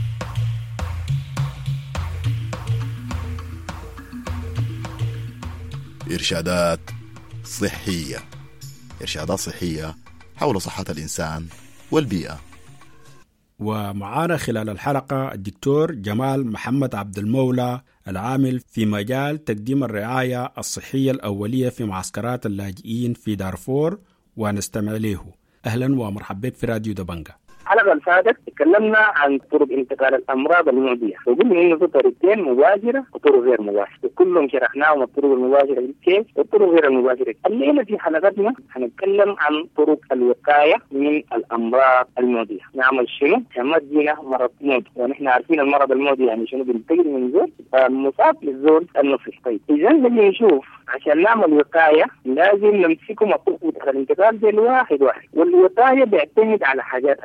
Speaker 1: إرشادات صحية إرشادات صحية حول صحة الإنسان والبيئة.
Speaker 14: ومعانا خلال الحلقة الدكتور جمال محمد عبد المولى العامل في مجال تقديم الرعاية الصحية الأولية في معسكرات اللاجئين في دارفور، ونستمع له. أهلا ومرحبا بك في راديو دبنجا.
Speaker 15: الحلقة اللي فاتت تكلمنا عن طرق انتقال الأمراض المعدية، وقلنا إنه في طريقتين مباشرة وطرق غير مباشرة، وكلهم شرحناهم الطرق المباشرة كيف والطرق غير المباشرة. الليلة في حلقتنا هنتكلم عن طرق الوقاية من الأمراض المعدية. نعمل شنو؟ ما تجينا مرض معدي، ونحن عارفين المرض المعدي يعني شنو، بينتقل من زول مصاب للزول النصف. طيب إذا نجي نشوف عشان نعمل وقاية لازم نمسكهم الطرق الانتقال زي الواحد واحد، والوقاية بيعتمد على حاجات أساسية.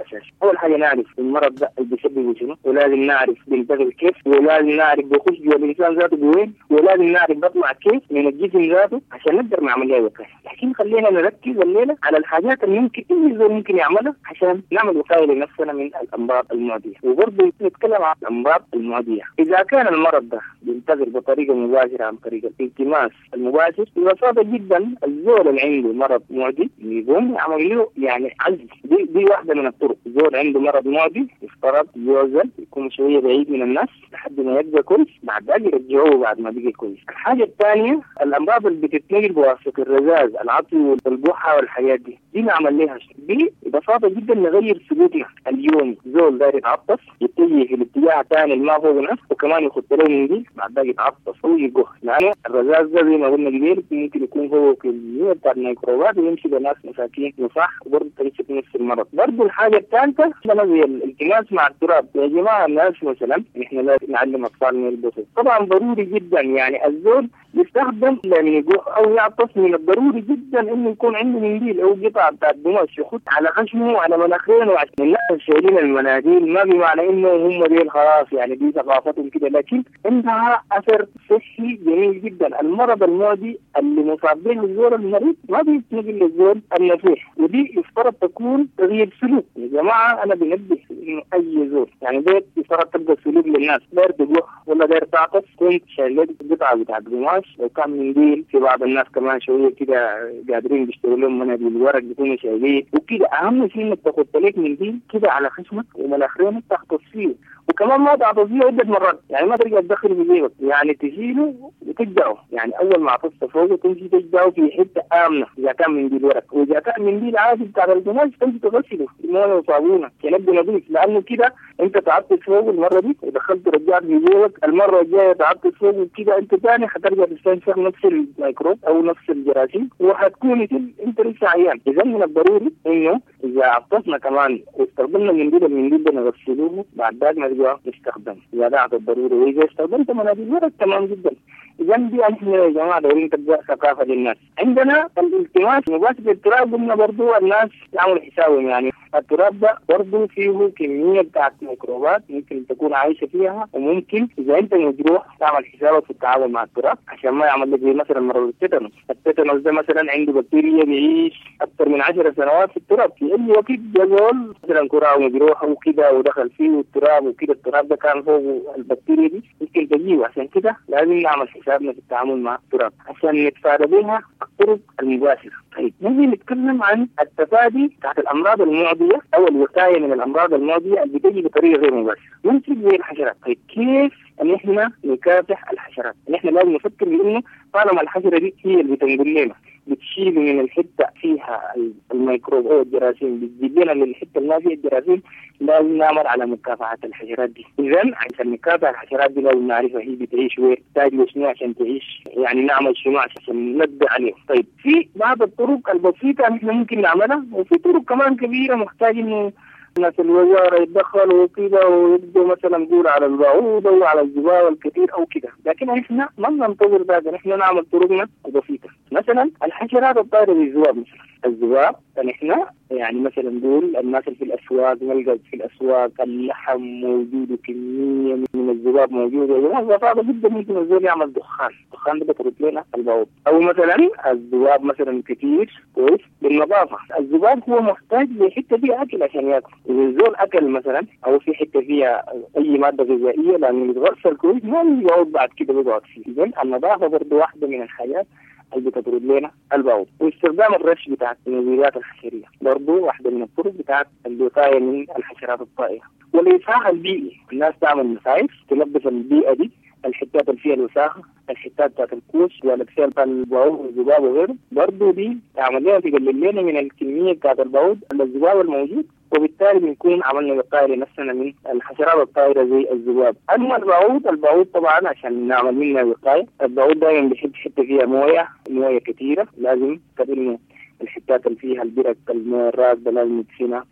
Speaker 15: اول حاجه نعرف المرض ده اللي بيسببه شنو، ولازم نعرف بينتقل كيف، ولازم نعرف بيخش جوا الانسان ذاته بوين، ولازم نعرف بيطلع كيف من الجسم ذاته عشان نقدر نعمل له وقايه. لكن خلينا نركز الليله على الحاجات اللي ممكن اي زول ممكن يعملها عشان نعمل وقايه لنفسنا من الامراض المعديه. وبرضه نتكلم عن الامراض المعديه. اذا كان المرض ده بينتقل بطريقه مباشره عن طريق الالتماس المباشر، ببساطه جدا الزول اللي عنده مرض معدي يقوم يعمل له يعني عزل. دي, دي واحده من الطرق. الزول عنده مرض معدي يفترض يعزل، يكون شويه بعيد من الناس لحد ما يبقى كويس، بعد ذلك يرجعوه بعد ما بقى كويس. الحاجه الثانيه الامراض اللي بتتنقل بواسطه الرذاذ، العطي والبحه والحاجات دي، دي نعمل لها شيء. دي ببساطه جدا نغير سلوكنا اليومي. زول داير يتعطس يتجه في الاتجاه الثاني اللي ما فوق نفسه، وكمان يخط له منديل بعد ذلك يتعطس ويجه، لانه الرذاذ ده زي ما قلنا قبل ممكن يكون هو كميه بتاع الميكروبات ويمشي لناس مساكين وصح، وبرضه تمسك نفس المرض. برضه الحاجه الثالثه زي الالتماس مع التراب. يا جماعه الناس مثلا احنا لازم نعلم اطفالنا يلبسوا، طبعا ضروري جدا يعني الزول يستخدم لما يجوع او يعطس من الضروري جدا انه يكون عنده منديل او قطعه بتاع قماش يخط على خشمه وعلى مناخيره. عشان الناس شايلين المناديل ما بمعنى انه هم ديل خلاص يعني دي ثقافتهم كده، لكن عندها اثر صحي جميل جدا. المرض المعدي اللي مصاب به الزول المريض ما بيتنقل للزول النفيح، ودي يفترض تكون تغيير سلوك. يا جماعه انا بنبه انه اي زول يعني ده يفترض تبقى سلوك للناس، داير تجوع ولا داير تعطس كنت شايل قطعه بتاع قماش، لو كان منديل في بعض الناس كمان شويه كده قادرين بيشتروا لهم مناديل ورق بيكونوا شايلين وكده. اهم شيء انك تاخد لك منديل كده على خشمك ومناخيرك تحطه فيه، وكمان ما تعطس فيه عده مرات، يعني ما ترجع تدخله في جيبك، يعني تشيله وتجدعه. يعني اول ما عطست فوقه تمشي تجدعه في حته امنه اذا كان منديل ورق، واذا كان منديل عادي بتاع القماش تمشي تغسله بمويه وصابونه عشان يبقى نظيف، لانه كده انت تعطس فوقه المره دي ودخلت رجعت في جيبك، المره الجايه تعطس فوقه كده انت ثاني حترجع تستنشق نفس الميكروب او نفس الجراثيم وحتكون انت لسه عيان. اذا من الضروري انه اذا عطسنا كمان واستخدمنا منديل المنديل ده نغسلوه بعد ذلك نرجع نستخدمه اذا دعت الضروري، واذا استخدمت مناديل ورق تمام جدا. اذا دي احنا يا جماعه دايرين تبدا ثقافه للناس. عندنا الالتماس مباشر التراب، قلنا برضو الناس يعملوا حسابهم، يعني التراب ده برضو فيه كميه بتاعت ميكروبات ممكن تكون عايشه فيها، وممكن اذا انت مجروح تعمل حسابك في التعامل مع التراب عشان ما يعمل لك زي مثلا مرض التيتانوس. التيتانوس ده مثلا عنده بكتيريا بيعيش اكثر من عشر سنوات في التراب، في اي وقت جزول مثلا كرة مجروحه وكده ودخل فيه التراب وكده، التراب ده كان فوق البكتيريا دي ممكن تجيه. عشان كده لازم نعمل حسابنا في التعامل مع التراب عشان نتفادى بها الطرق المباشره. طيب نجي نتكلم عن التفادي تحت الامراض المعديه او الوقايه من الامراض المعديه اللي بتجي بطريقه غير مباشره، ممكن زي الحشرات. طيب كيف ان احنا نكافح الحشرات؟ ان احنا لازم نفكر بانه طالما الحشره دي هي اللي بتنقل لنا بتشيل من الحته فيها الميكروب او الجراثيم بتجيب لنا للحته اللي ما فيها الجراثيم، لازم نعمل على مكافحه الحشرات دي. اذا عشان نكافح الحشرات دي لازم نعرفها هي بتعيش وين، تحتاج شنو عشان تعيش، يعني نعمل شنو عشان نبدا عليه. طيب في بعض الطرق البسيطه احنا ممكن نعملها، وفي طرق كمان كبيره محتاج انه الناس الوزارة يتدخلوا وكده ويبدوا مثلا نقول على البعوضة وعلى الذباب الكثير أو كده، لكن إحنا ما ننتظر ذلك، إحنا نعمل طرقنا بسيطة. مثلا الحشرات الطائرة زي الذباب، مثلا الذباب إحنا يعني مثلا نقول الناس اللي في الأسواق نلقى في الأسواق اللحم موجود وكمية من الذباب موجودة، وبساطة جدا ممكن الزول يعمل دخان، الدخان ده بترد لنا البعوض. أو مثلا الذباب مثلا كثير كويس بالنظافة، الذباب هو محتاج لحتة فيها أكل عشان يأكل، إذا الزول أكل مثلا أو في حتة فيها أي مادة غذائية لأنه يتغسل كويس ما يقعد بعد كده بيقعد فيه. إذن النظافة برضه واحدة من الحاجات اللي بتطرد لنا البعوض. واستخدام الرش بتاعت المبيدات الحشرية برضه واحدة من الطرق بتاعت الوقاية من الحشرات الطائرة. والإصلاح البيئي، الناس تعمل مساعف تلبس البيئة دي، الحتات اللي فيها الوساخة، الحتات بتاعت الكوش والأكسير بتاع البعوض والذباب وغيره، برضه دي تعمل لنا تقلل لنا من الكمية بتاعت البعوض الذباب الموجود، وبالتالي بنكون عملنا وقاية لنفسنا من الحشرات الطائرة زي الذباب. أما البعوض، البعوض طبعا عشان نعمل منها وقاية، البعوض دائما بيحب حتة فيها موية، موية كثيرة، لازم كأنه الحتات اللي فيها البرك الموية الراكدة لازم ندفنها،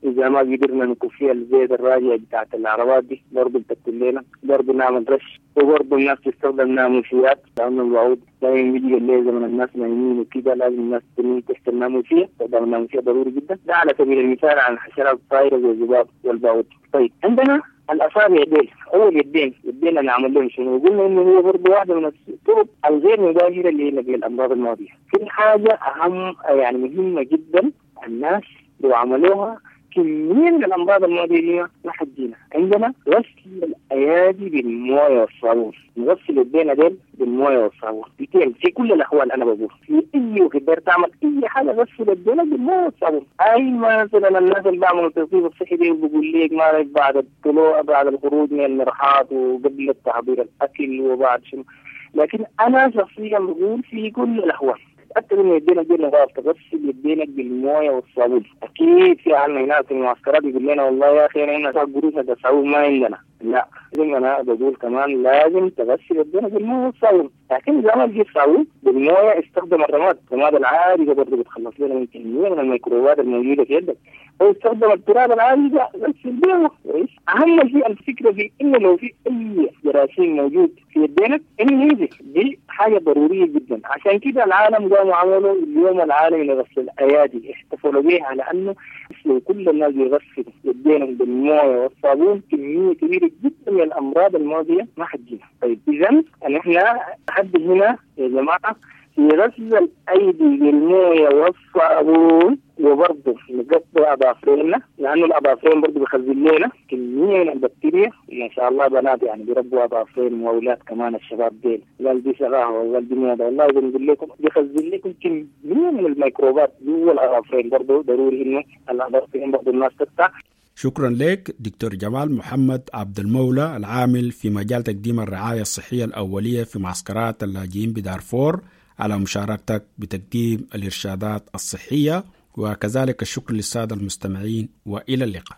Speaker 15: إذا ما قدرنا نكفي الزيت الراجع بتاعت العربات دي برضه بتكتب لنا، برضه نعمل رش، وبرضه الناس تستخدم ناموسيات لأنه الوعود دائما بيجي الليل زمن الناس نايمين وكده لازم الناس تنام تحت الناموسية، استخدام الناموسية ضروري جدا. ده على سبيل المثال عن الحشرات الطائرة زي الذباب والباود. طيب عندنا الأصابع ديل أول يدين يدينا نعمل لهم شنو؟ قلنا إنه هي برضه واحدة من الطرق الغير مباشرة اللي هي نقل الأمراض الماضية. في حاجة أهم يعني مهمة جدا الناس لو عملوها كمية من الأمراض الماضية دي ما حدينا. عندنا غسل الأيادي بالموية والصابون، نغسل يدينا ديل بالموية والصابون بيتين في كل الأحوال. أنا بقول في أي وقدر تعمل أي حاجة غسل يدينا بالموية والصابون. أي مثلا الناس اللي بعملوا التوظيف الصحي دي بقول لك ما بعد الطلوع بعد الخروج من المرحاض وقبل التحضير الأكل وبعد شنو، لكن أنا شخصيا بقول في كل الأحوال تأكد إن يدينا دي نظافة، تغسل يدينك بالموية والصابون. أكيد في عنا هناك في المعسكرات يقول لنا والله يا أخي أنا صار قروشة الصابون ما عندنا، لا لازم أنا بقول كمان لازم تغسل يدينا بالموية والصابون. لكن إذا ما تجيب صابون بالموية استخدم الرماد، الرماد العادي برضه بتخلص لنا من كمية من الميكروبات الموجودة في يدك، أو استخدم التراب العادي ده غسل بيه كويس. أهم شيء الفكرة في إنه لو في أي جراثيم موجود في يدينك إنه ينزل، دي حاجة ضرورية جدا. عشان كده العالم قاموا عملوا اليوم العالمي لغسل الأيادي، احتفلوا بها لأنه لو كل الناس يغسلوا يدينهم بالموية والصابون كمية كبيرة جدا من الأمراض الماضية ما حدينا. طيب إذن إحنا لحد هنا يا جماعة في غسل الأيدي بالموية والصابون، وبرضه نقطع أظافرنا لأنه الأظافرين برضه بيخزن لنا كمية من البكتيريا. ما شاء الله بنات يعني بيربوا أظافرين وأولاد كمان الشباب ديل والدي شغاها والدي ميادة، والله بنقول لكم بيخزن لكم كمية من الميكروبات جوا الأظافرين. برضه ضروري إنه الأظافرين برضه الناس تقطع.
Speaker 14: شكرا لك دكتور جمال محمد عبد المولى العامل في مجال تقديم الرعاية الصحية الأولية في معسكرات اللاجئين بدارفور على مشاركتك بتقديم الإرشادات الصحية، وكذلك الشكر للسادة المستمعين وإلى اللقاء.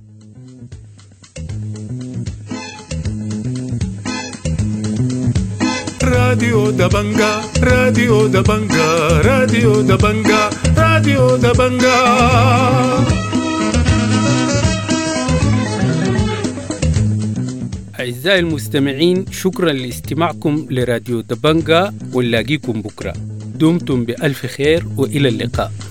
Speaker 16: راديو دبنجا راديو دبنجا راديو دبنجا راديو دبنجا.
Speaker 17: أعزائي المستمعين، شكرا لاستماعكم لراديو دبنجا، ونلاقيكم بكرة. دمتم بألف خير وإلى اللقاء.